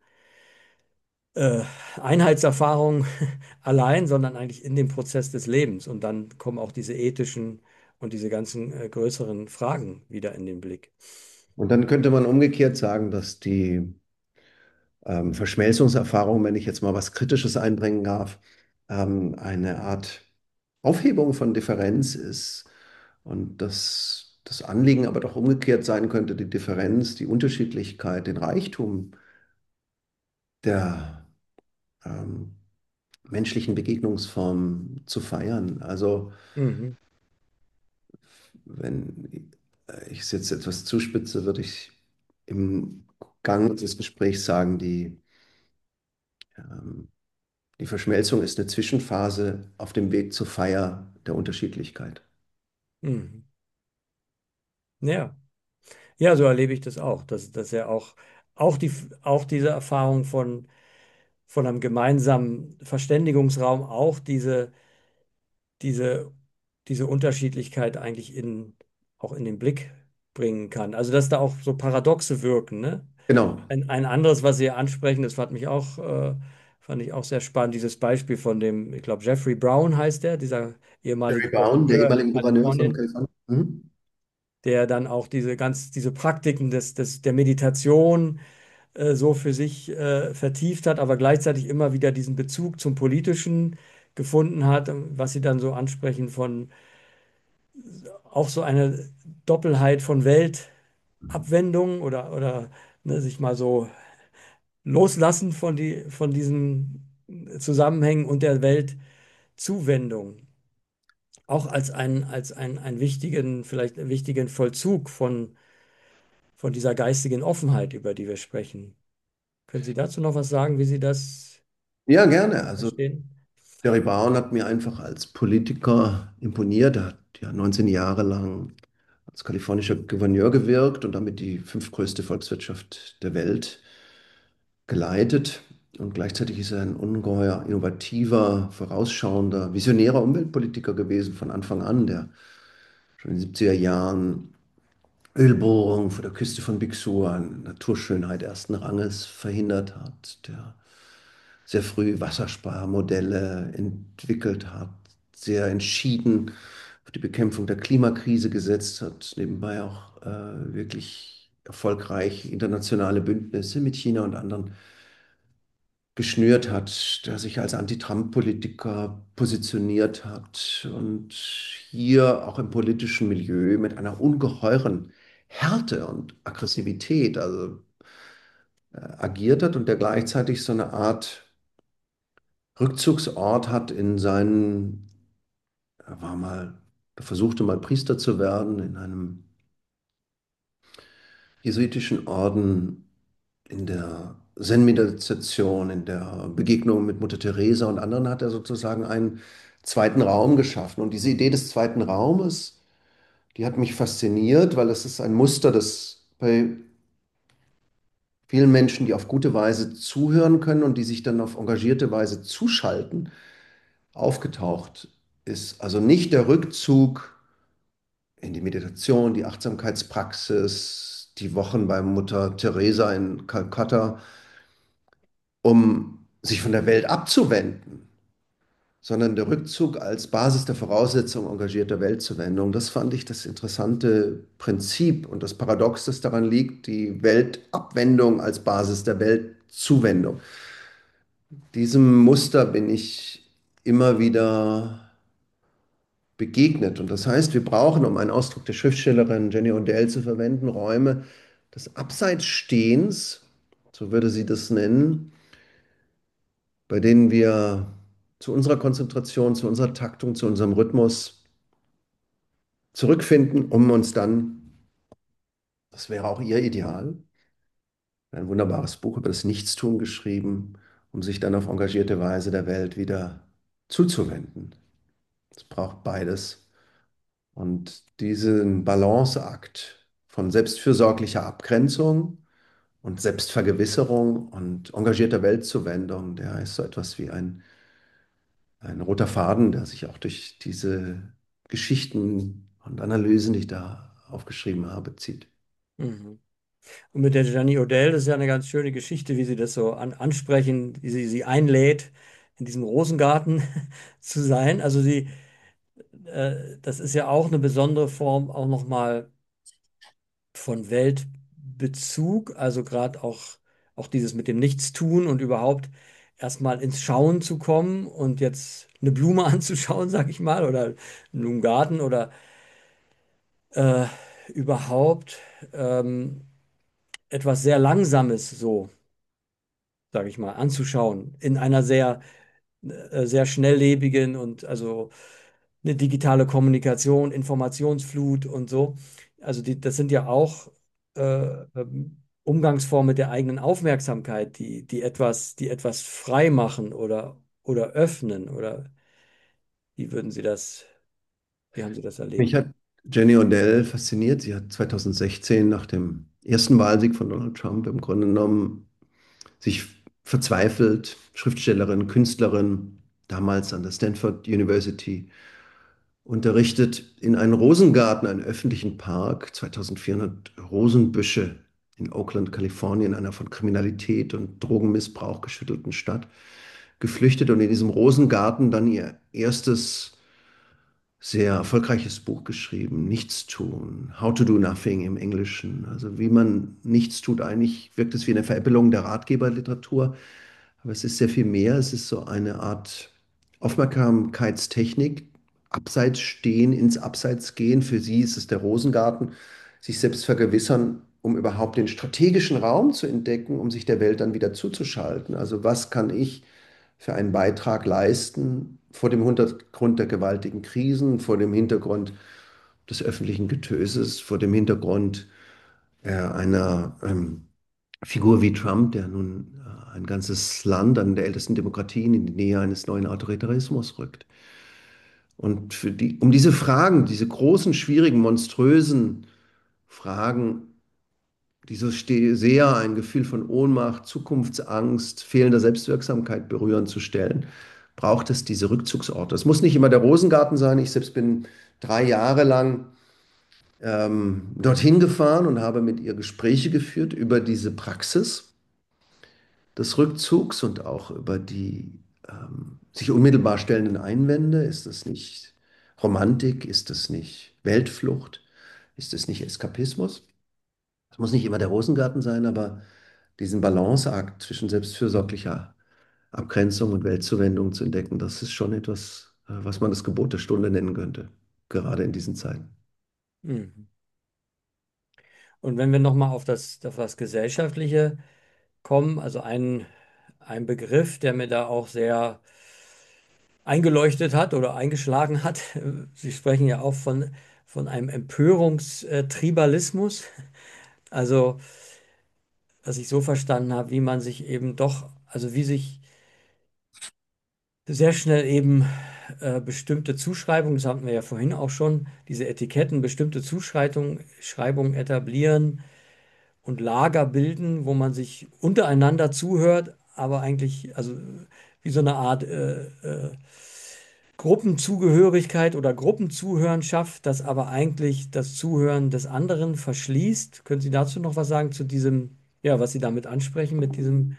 äh, Einheitserfahrungen allein, sondern eigentlich in dem Prozess des Lebens. Und dann kommen auch diese ethischen und diese ganzen äh, größeren Fragen wieder in den Blick. Und dann könnte man umgekehrt sagen, dass die ähm, Verschmelzungserfahrung, wenn ich jetzt mal was Kritisches einbringen darf, ähm, eine Art Aufhebung von Differenz ist und dass das Anliegen aber doch umgekehrt sein könnte, die Differenz, die Unterschiedlichkeit, den Reichtum der ähm, menschlichen Begegnungsform zu feiern. Also Mhm. wenn ich es jetzt etwas zuspitze, würde ich im Gang des Gesprächs sagen, die ähm, die Verschmelzung ist eine Zwischenphase auf dem Weg zur Feier der Unterschiedlichkeit. Mhm. Ja. Ja, so erlebe ich das auch, dass, dass er auch, auch, die, auch diese Erfahrung von, von einem gemeinsamen Verständigungsraum, auch diese, diese, diese Unterschiedlichkeit eigentlich in, auch in den Blick bringen kann. Also dass da auch so Paradoxe wirken, ne? Genau. Ein, ein anderes, was Sie ansprechen, das fand mich auch, äh, fand ich auch sehr spannend, dieses Beispiel von dem, ich glaube, Jeffrey Brown heißt der, dieser Jerry ehemalige Brown, der Gouverneur in ehemalige Gouverneur von Kalifornien, Kalifornien. Mhm. der dann auch diese ganz, diese Praktiken des, des, der Meditation äh, so für sich äh, vertieft hat, aber gleichzeitig immer wieder diesen Bezug zum Politischen gefunden hat, was Sie dann so ansprechen von auch so eine Doppelheit von Weltabwendung oder, oder ne, sich mal so loslassen von, die, von diesen Zusammenhängen und der Weltzuwendung. Auch als einen, als einen, einen wichtigen, vielleicht einen wichtigen Vollzug von, von dieser geistigen Offenheit, über die wir sprechen. Können Sie dazu noch was sagen, wie Sie das Ja, gerne. Also verstehen? Jerry Brown hat mir einfach als Politiker imponiert. Er hat ja neunzehn Jahre lang als kalifornischer Gouverneur gewirkt und damit die fünftgrößte Volkswirtschaft der Welt geleitet. Und gleichzeitig ist er ein ungeheuer innovativer, vorausschauender, visionärer Umweltpolitiker gewesen von Anfang an, der schon in den siebziger Jahren Ölbohrung vor der Küste von Big Sur, eine Naturschönheit ersten Ranges, verhindert hat, der sehr früh Wassersparmodelle entwickelt hat, sehr entschieden auf die Bekämpfung der Klimakrise gesetzt hat, nebenbei auch äh, wirklich erfolgreich internationale Bündnisse mit China und anderen geschnürt hat, der sich als Anti-Trump-Politiker positioniert hat und hier auch im politischen Milieu mit einer ungeheuren Härte und Aggressivität also äh, agiert hat und der gleichzeitig so eine Art Rückzugsort hat in seinen, er war mal, er versuchte mal Priester zu werden in einem jesuitischen Orden, in der Zen-Meditation, in der Begegnung mit Mutter Teresa und anderen hat er sozusagen einen zweiten Raum geschaffen. Und diese Idee des zweiten Raumes, die hat mich fasziniert, weil es ist ein Muster, das bei vielen Menschen, die auf gute Weise zuhören können und die sich dann auf engagierte Weise zuschalten, aufgetaucht ist. Also nicht der Rückzug in die Meditation, die Achtsamkeitspraxis, die Wochen bei Mutter Teresa in Kalkutta, um sich von der Welt abzuwenden, sondern der Rückzug als Basis der Voraussetzung engagierter Weltzuwendung. Das fand ich das interessante Prinzip und das Paradox, das daran liegt, die Weltabwendung als Basis der Weltzuwendung. Diesem Muster bin ich immer wieder begegnet. Und das heißt, wir brauchen, um einen Ausdruck der Schriftstellerin Jenny Odell zu verwenden, Räume des Abseitsstehens, so würde sie das nennen, bei denen wir zu unserer Konzentration, zu unserer Taktung, zu unserem Rhythmus zurückfinden, um uns dann, das wäre auch ihr Ideal, ein wunderbares Buch über das Nichtstun geschrieben, um sich dann auf engagierte Weise der Welt wieder zuzuwenden. Es braucht beides. Und diesen Balanceakt von selbstfürsorglicher Abgrenzung und Selbstvergewisserung und engagierter Weltzuwendung, der ist so etwas wie ein, ein roter Faden, der sich auch durch diese Geschichten und Analysen, die ich da aufgeschrieben habe, zieht. Mhm. Und mit der Janine O'Dell, das ist ja eine ganz schöne Geschichte, wie Sie das so an, ansprechen, wie sie sie einlädt, in diesem Rosengarten zu sein. Also sie, äh, das ist ja auch eine besondere Form, auch nochmal von Weltbezug, also gerade auch, auch dieses mit dem Nichtstun und überhaupt erstmal ins Schauen zu kommen und jetzt eine Blume anzuschauen, sag ich mal, oder einen Blumengarten oder äh, überhaupt ähm, etwas sehr Langsames so, sage ich mal, anzuschauen in einer sehr, äh, sehr schnelllebigen und also eine digitale Kommunikation, Informationsflut und so. Also die, das sind ja auch äh, ähm, Umgangsformen mit der eigenen Aufmerksamkeit, die, die etwas, die etwas frei machen oder, oder öffnen oder wie würden Sie das, wie haben Sie das Mich erlebt? hat Jenny Odell fasziniert. Sie hat zwanzig sechzehn nach dem ersten Wahlsieg von Donald Trump im Grunde genommen sich verzweifelt, Schriftstellerin, Künstlerin, damals an der Stanford University, unterrichtet in einen Rosengarten, einen öffentlichen Park, zweitausendvierhundert Rosenbüsche in Oakland, Kalifornien, einer von Kriminalität und Drogenmissbrauch geschüttelten Stadt, geflüchtet und in diesem Rosengarten dann ihr erstes sehr erfolgreiches Buch geschrieben, Nichtstun, How to do nothing im Englischen. Also wie man nichts tut, eigentlich wirkt es wie eine Veräppelung der Ratgeberliteratur, aber es ist sehr viel mehr. Es ist so eine Art Aufmerksamkeitstechnik, Abseits stehen, ins Abseits gehen. Für sie ist es der Rosengarten, sich selbst vergewissern, um überhaupt den strategischen Raum zu entdecken, um sich der Welt dann wieder zuzuschalten. Also was kann ich für einen Beitrag leisten vor dem Hintergrund der gewaltigen Krisen, vor dem Hintergrund des öffentlichen Getöses, vor dem Hintergrund äh, einer ähm, Figur wie Trump, der nun äh, ein ganzes Land, eine der ältesten Demokratien, in die Nähe eines neuen Autoritarismus rückt. Und für die, um diese Fragen, diese großen, schwierigen, monströsen Fragen, die so ste- sehr ein Gefühl von Ohnmacht, Zukunftsangst, fehlender Selbstwirksamkeit berühren, zu stellen, braucht es diese Rückzugsorte. Es muss nicht immer der Rosengarten sein. Ich selbst bin drei Jahre lang ähm, dorthin gefahren und habe mit ihr Gespräche geführt über diese Praxis des Rückzugs und auch über die ähm, sich unmittelbar stellenden Einwände. Ist das nicht Romantik? Ist das nicht Weltflucht? Ist das nicht Eskapismus? Es muss nicht immer der Rosengarten sein, aber diesen Balanceakt zwischen selbstfürsorglicher Abgrenzung und Weltzuwendung zu entdecken, das ist schon etwas, äh, was man das Gebot der Stunde nennen könnte, gerade in diesen Zeiten. Mhm. Und wenn wir nochmal auf das, auf das Gesellschaftliche kommen, also ein, ein Begriff, der mir da auch sehr eingeleuchtet hat oder eingeschlagen hat. Sie sprechen ja auch von, von einem Empörungstribalismus. Also, was ich so verstanden habe, wie man sich eben doch, also wie sich sehr schnell eben äh, bestimmte Zuschreibungen, das hatten wir ja vorhin auch schon, diese Etiketten, bestimmte Zuschreibungen Schreibungen etablieren und Lager bilden, wo man sich untereinander zuhört, aber eigentlich, also wie so eine Art äh, äh, Gruppenzugehörigkeit oder Gruppenzuhören schafft, das aber eigentlich das Zuhören des anderen verschließt. Können Sie dazu noch was sagen zu diesem, ja, was Sie damit ansprechen, mit diesem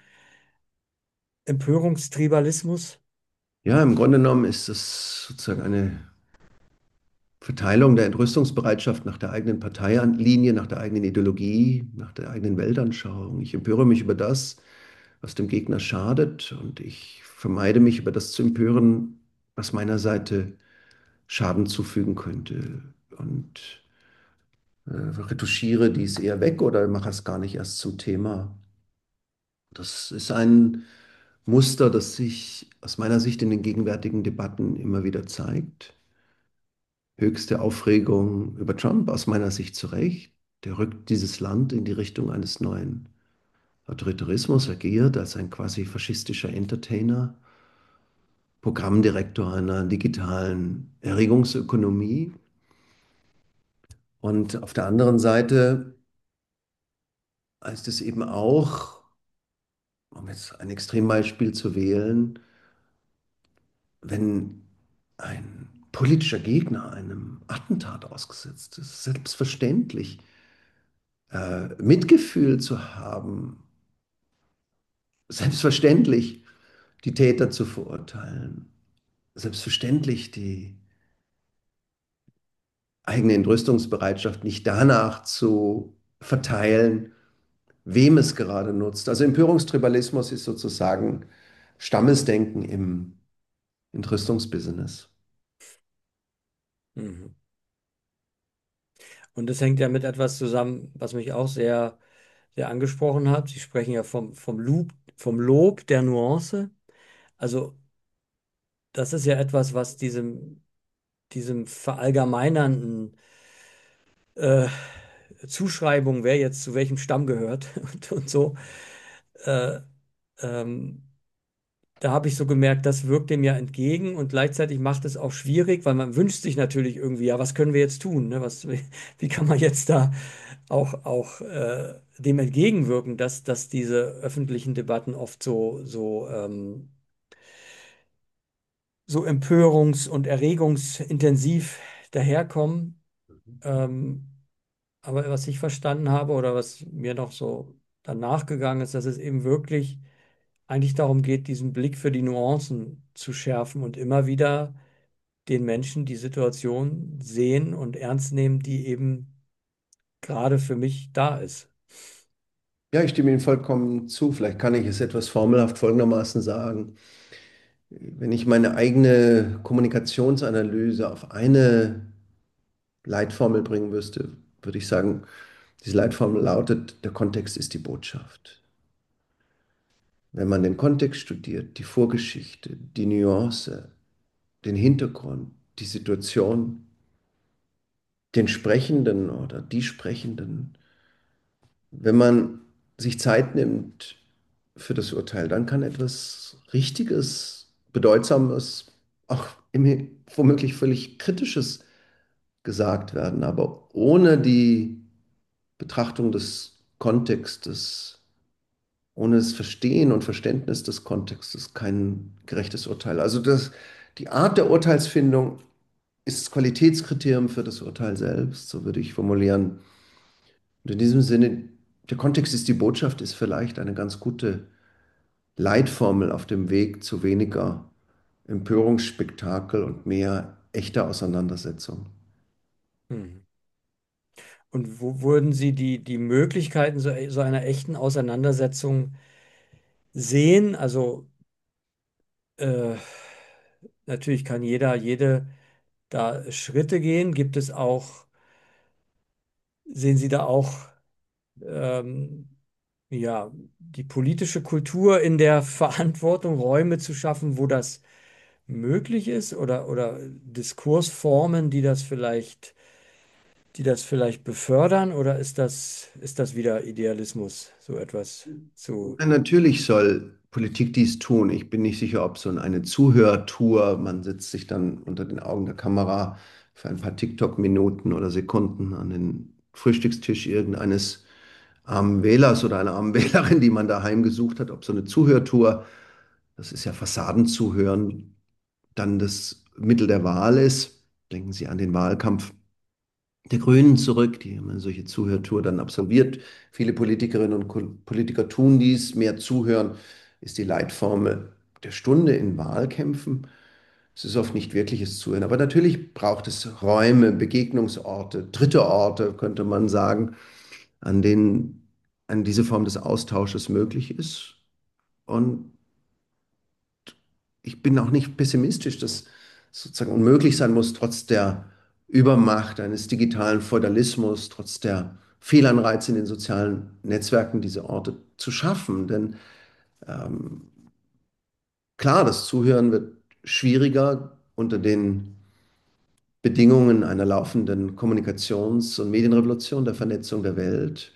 Empörungstribalismus? Ja, im Grunde genommen ist es sozusagen eine Verteilung der Entrüstungsbereitschaft nach der eigenen Parteienlinie, nach der eigenen Ideologie, nach der eigenen Weltanschauung. Ich empöre mich über das, was dem Gegner schadet, und ich vermeide mich über das zu empören, was meiner Seite Schaden zufügen könnte. Und äh, retuschiere dies eher weg oder mache es gar nicht erst zum Thema. Das ist ein Muster, das sich aus meiner Sicht in den gegenwärtigen Debatten immer wieder zeigt. Höchste Aufregung über Trump, aus meiner Sicht zu Recht. Der rückt dieses Land in die Richtung eines neuen Autoritarismus, agiert als ein quasi faschistischer Entertainer, Programmdirektor einer digitalen Erregungsökonomie. Und auf der anderen Seite heißt es eben auch, um jetzt ein Extrembeispiel zu wählen, wenn ein politischer Gegner einem Attentat ausgesetzt ist, selbstverständlich äh, Mitgefühl zu haben, selbstverständlich die Täter zu verurteilen, selbstverständlich die eigene Entrüstungsbereitschaft nicht danach zu verteilen, wem es gerade nutzt. Also Empörungstribalismus ist sozusagen Stammesdenken im Entrüstungsbusiness. Mhm. Und das hängt ja mit etwas zusammen, was mich auch sehr, sehr angesprochen hat. Sie sprechen ja vom, vom Lob, vom Lob der Nuance. Also das ist ja etwas, was diesem, diesem verallgemeinernden äh, Zuschreibung, wer jetzt zu welchem Stamm gehört und, und so, äh, ähm, da habe ich so gemerkt, das wirkt dem ja entgegen und gleichzeitig macht es auch schwierig, weil man wünscht sich natürlich irgendwie, ja, was können wir jetzt tun? Ne? Was, wie kann man jetzt da auch, auch äh, dem entgegenwirken, dass, dass diese öffentlichen Debatten oft so, so, ähm, so empörungs- und erregungsintensiv daherkommen? Ähm, aber was ich verstanden habe oder was mir noch so danach gegangen ist, dass es eben wirklich eigentlich darum geht, diesen Blick für die Nuancen zu schärfen und immer wieder den Menschen die Situation sehen und ernst nehmen, die eben gerade für mich da ist. Ja, ich stimme Ihnen vollkommen zu. Vielleicht kann ich es etwas formelhaft folgendermaßen sagen. Wenn ich meine eigene Kommunikationsanalyse auf eine Leitformel bringen müsste, würde ich sagen, diese Leitformel lautet, der Kontext ist die Botschaft. Wenn man den Kontext studiert, die Vorgeschichte, die Nuance, den Hintergrund, die Situation, den Sprechenden oder die Sprechenden, wenn man sich Zeit nimmt für das Urteil, dann kann etwas Richtiges, Bedeutsames, auch im- womöglich völlig Kritisches gesagt werden. Aber ohne die Betrachtung des Kontextes, ohne das Verstehen und Verständnis des Kontextes kein gerechtes Urteil. Also das, die Art der Urteilsfindung ist das Qualitätskriterium für das Urteil selbst, so würde ich formulieren. Und in diesem Sinne, der Kontext ist die Botschaft, ist vielleicht eine ganz gute Leitformel auf dem Weg zu weniger Empörungsspektakel und mehr echter Auseinandersetzung. Mhm. Und wo würden Sie die, die Möglichkeiten so, so einer echten Auseinandersetzung sehen? Also Äh, Natürlich kann jeder, jede da Schritte gehen. Gibt es auch, sehen Sie da auch ähm, ja, die politische Kultur in der Verantwortung, Räume zu schaffen, wo das möglich ist oder, oder Diskursformen, die das vielleicht, die das vielleicht befördern, oder ist das, ist das wieder Idealismus, so etwas zu. Ja, natürlich soll Politik dies tun. Ich bin nicht sicher, ob so eine Zuhörtour, man setzt sich dann unter den Augen der Kamera für ein paar TikTok-Minuten oder Sekunden an den Frühstückstisch irgendeines armen Wählers oder einer armen Wählerin, die man daheim gesucht hat, ob so eine Zuhörtour, das ist ja Fassadenzuhören, dann das Mittel der Wahl ist. Denken Sie an den Wahlkampf der Grünen zurück, die haben eine solche Zuhörtour dann absolviert. Viele Politikerinnen und Ko- Politiker tun dies. Mehr Zuhören ist die Leitformel der Stunde in Wahlkämpfen. Es ist oft nicht wirkliches Zuhören, aber natürlich braucht es Räume, Begegnungsorte, dritte Orte, könnte man sagen, an denen an diese Form des Austausches möglich ist. Und ich bin auch nicht pessimistisch, dass es sozusagen unmöglich sein muss, trotz der Übermacht eines digitalen Feudalismus, trotz der Fehlanreize in den sozialen Netzwerken, diese Orte zu schaffen. Denn ähm, klar, das Zuhören wird schwieriger unter den Bedingungen einer laufenden Kommunikations- und Medienrevolution, der Vernetzung der Welt,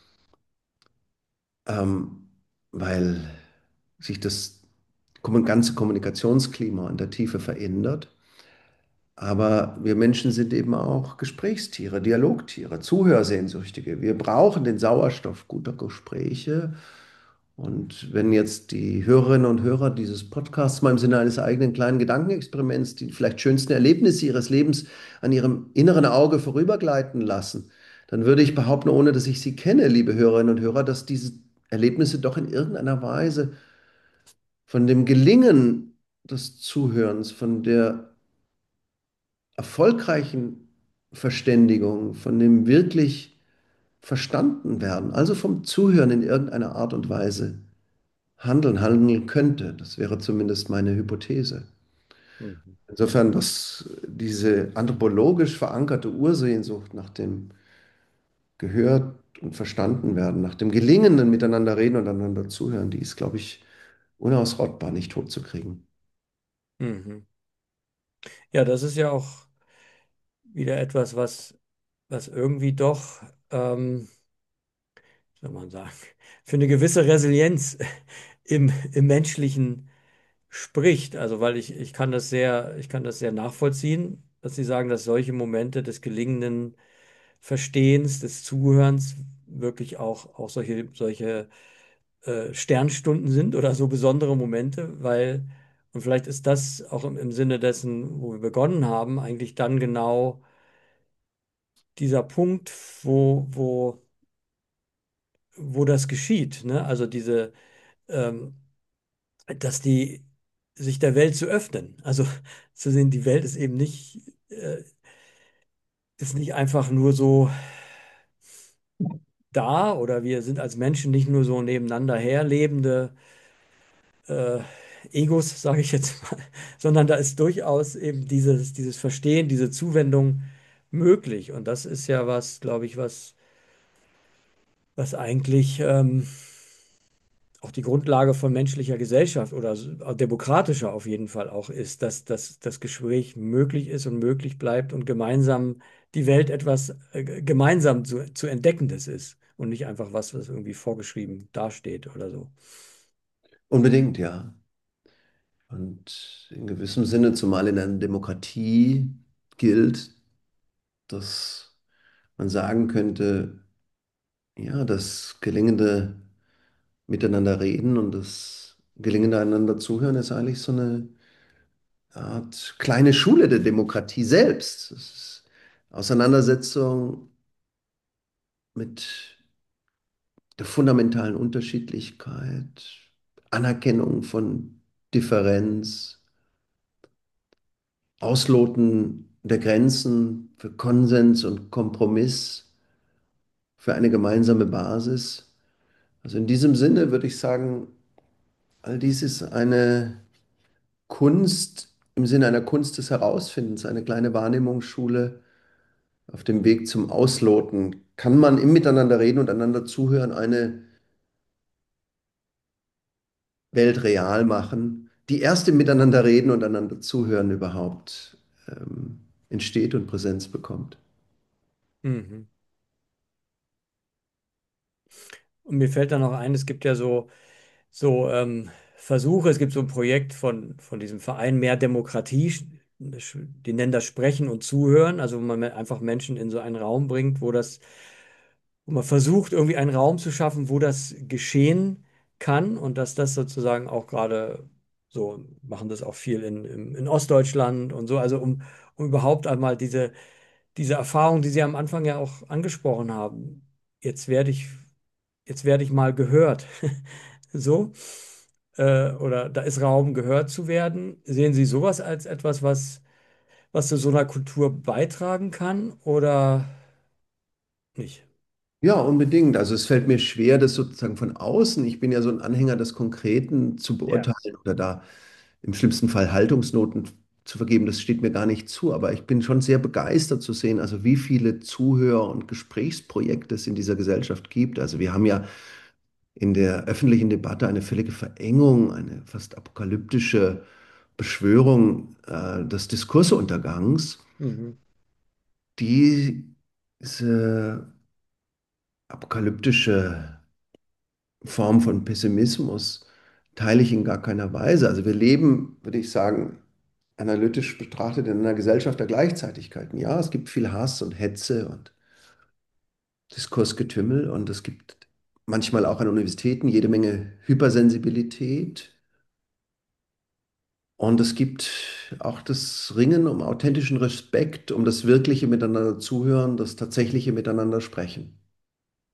ähm, weil sich das kommu- ganze Kommunikationsklima in der Tiefe verändert. Aber wir Menschen sind eben auch Gesprächstiere, Dialogtiere, Zuhörsehnsüchtige. Wir brauchen den Sauerstoff guter Gespräche. Und wenn jetzt die Hörerinnen und Hörer dieses Podcasts mal im Sinne eines eigenen kleinen Gedankenexperiments die vielleicht schönsten Erlebnisse ihres Lebens an ihrem inneren Auge vorübergleiten lassen, dann würde ich behaupten, ohne dass ich Sie kenne, liebe Hörerinnen und Hörer, dass diese Erlebnisse doch in irgendeiner Weise von dem Gelingen des Zuhörens, von der erfolgreichen Verständigung, von dem wirklich verstanden werden, also vom Zuhören in irgendeiner Art und Weise handeln, handeln könnte. Das wäre zumindest meine Hypothese. Mhm. Insofern, dass diese anthropologisch verankerte Ursehnsucht nach dem gehört und verstanden werden, nach dem gelingenden Miteinander reden und einander zuhören, die ist, glaube ich, unausrottbar, nicht totzukriegen. Mhm. Ja, das ist ja auch wieder etwas, was, was irgendwie doch, ähm, soll man sagen, für eine gewisse Resilienz im, im Menschlichen spricht. Also, weil ich, ich kann das sehr, ich kann das sehr nachvollziehen, dass Sie sagen, dass solche Momente des gelingenden Verstehens, des Zuhörens wirklich auch, auch solche, solche äh, Sternstunden sind oder so besondere Momente, weil, und vielleicht ist das auch im, im Sinne dessen, wo wir begonnen haben, eigentlich dann genau dieser Punkt, wo, wo, wo das geschieht, ne? Also diese, ähm, dass die sich der Welt zu öffnen. Also zu sehen, die Welt ist eben nicht, äh, ist nicht einfach nur so da, oder wir sind als Menschen nicht nur so nebeneinander herlebende äh, Egos, sage ich jetzt mal, sondern da ist durchaus eben dieses, dieses Verstehen, diese Zuwendung möglich. Und das ist ja was, glaube ich, was, was eigentlich ähm, auch die Grundlage von menschlicher Gesellschaft oder s- demokratischer auf jeden Fall auch ist, dass, dass das Gespräch möglich ist und möglich bleibt und gemeinsam die Welt etwas äh, g- gemeinsam zu, zu Entdeckendes ist und nicht einfach was, was irgendwie vorgeschrieben dasteht oder so. Unbedingt, ja. Und in gewissem Sinne, zumal in einer Demokratie gilt, dass man sagen könnte, ja, das gelingende Miteinander reden und das gelingende einander zuhören ist eigentlich so eine Art kleine Schule der Demokratie selbst. Das ist Auseinandersetzung mit der fundamentalen Unterschiedlichkeit, Anerkennung von Differenz, Ausloten der Grenzen für Konsens und Kompromiss, für eine gemeinsame Basis. Also in diesem Sinne würde ich sagen, all dies ist eine Kunst im Sinne einer Kunst des Herausfindens, eine kleine Wahrnehmungsschule auf dem Weg zum Ausloten. Kann man im Miteinander reden und einander zuhören eine Welt real machen, die erst im Miteinander reden und einander zuhören überhaupt ähm, entsteht und Präsenz bekommt? Mhm. Und mir fällt da noch ein, es gibt ja so, so ähm, Versuche, es gibt so ein Projekt von, von diesem Verein Mehr Demokratie, die nennen das Sprechen und Zuhören, also wo man einfach Menschen in so einen Raum bringt, wo das, wo man versucht, irgendwie einen Raum zu schaffen, wo das geschehen kann und dass das sozusagen auch gerade so, machen das auch viel in, in, in Ostdeutschland und so, also um, um überhaupt einmal diese, diese Erfahrung, die Sie am Anfang ja auch angesprochen haben, jetzt werde ich jetzt werde ich mal gehört. So. Äh, oder da ist Raum, gehört zu werden. Sehen Sie sowas als etwas, was, was zu so einer Kultur beitragen kann oder nicht? Ja, unbedingt. Also es fällt mir schwer, das sozusagen von außen, ich bin ja so ein Anhänger des Konkreten zu Ja. beurteilen oder da im schlimmsten Fall Haltungsnoten zu vergeben, das steht mir gar nicht zu. Aber ich bin schon sehr begeistert zu sehen, also wie viele Zuhör- und Gesprächsprojekte es in dieser Gesellschaft gibt. Also wir haben ja in der öffentlichen Debatte eine völlige Verengung, eine fast apokalyptische Beschwörung äh, des Diskursuntergangs. Mhm. Diese apokalyptische Form von Pessimismus teile ich in gar keiner Weise. Also wir leben, würde ich sagen, analytisch betrachtet in einer Gesellschaft der Gleichzeitigkeiten. Ja, es gibt viel Hass und Hetze und Diskursgetümmel und es gibt manchmal auch an Universitäten jede Menge Hypersensibilität und es gibt auch das Ringen um authentischen Respekt, um das wirkliche Miteinander zuhören, das tatsächliche Miteinander sprechen.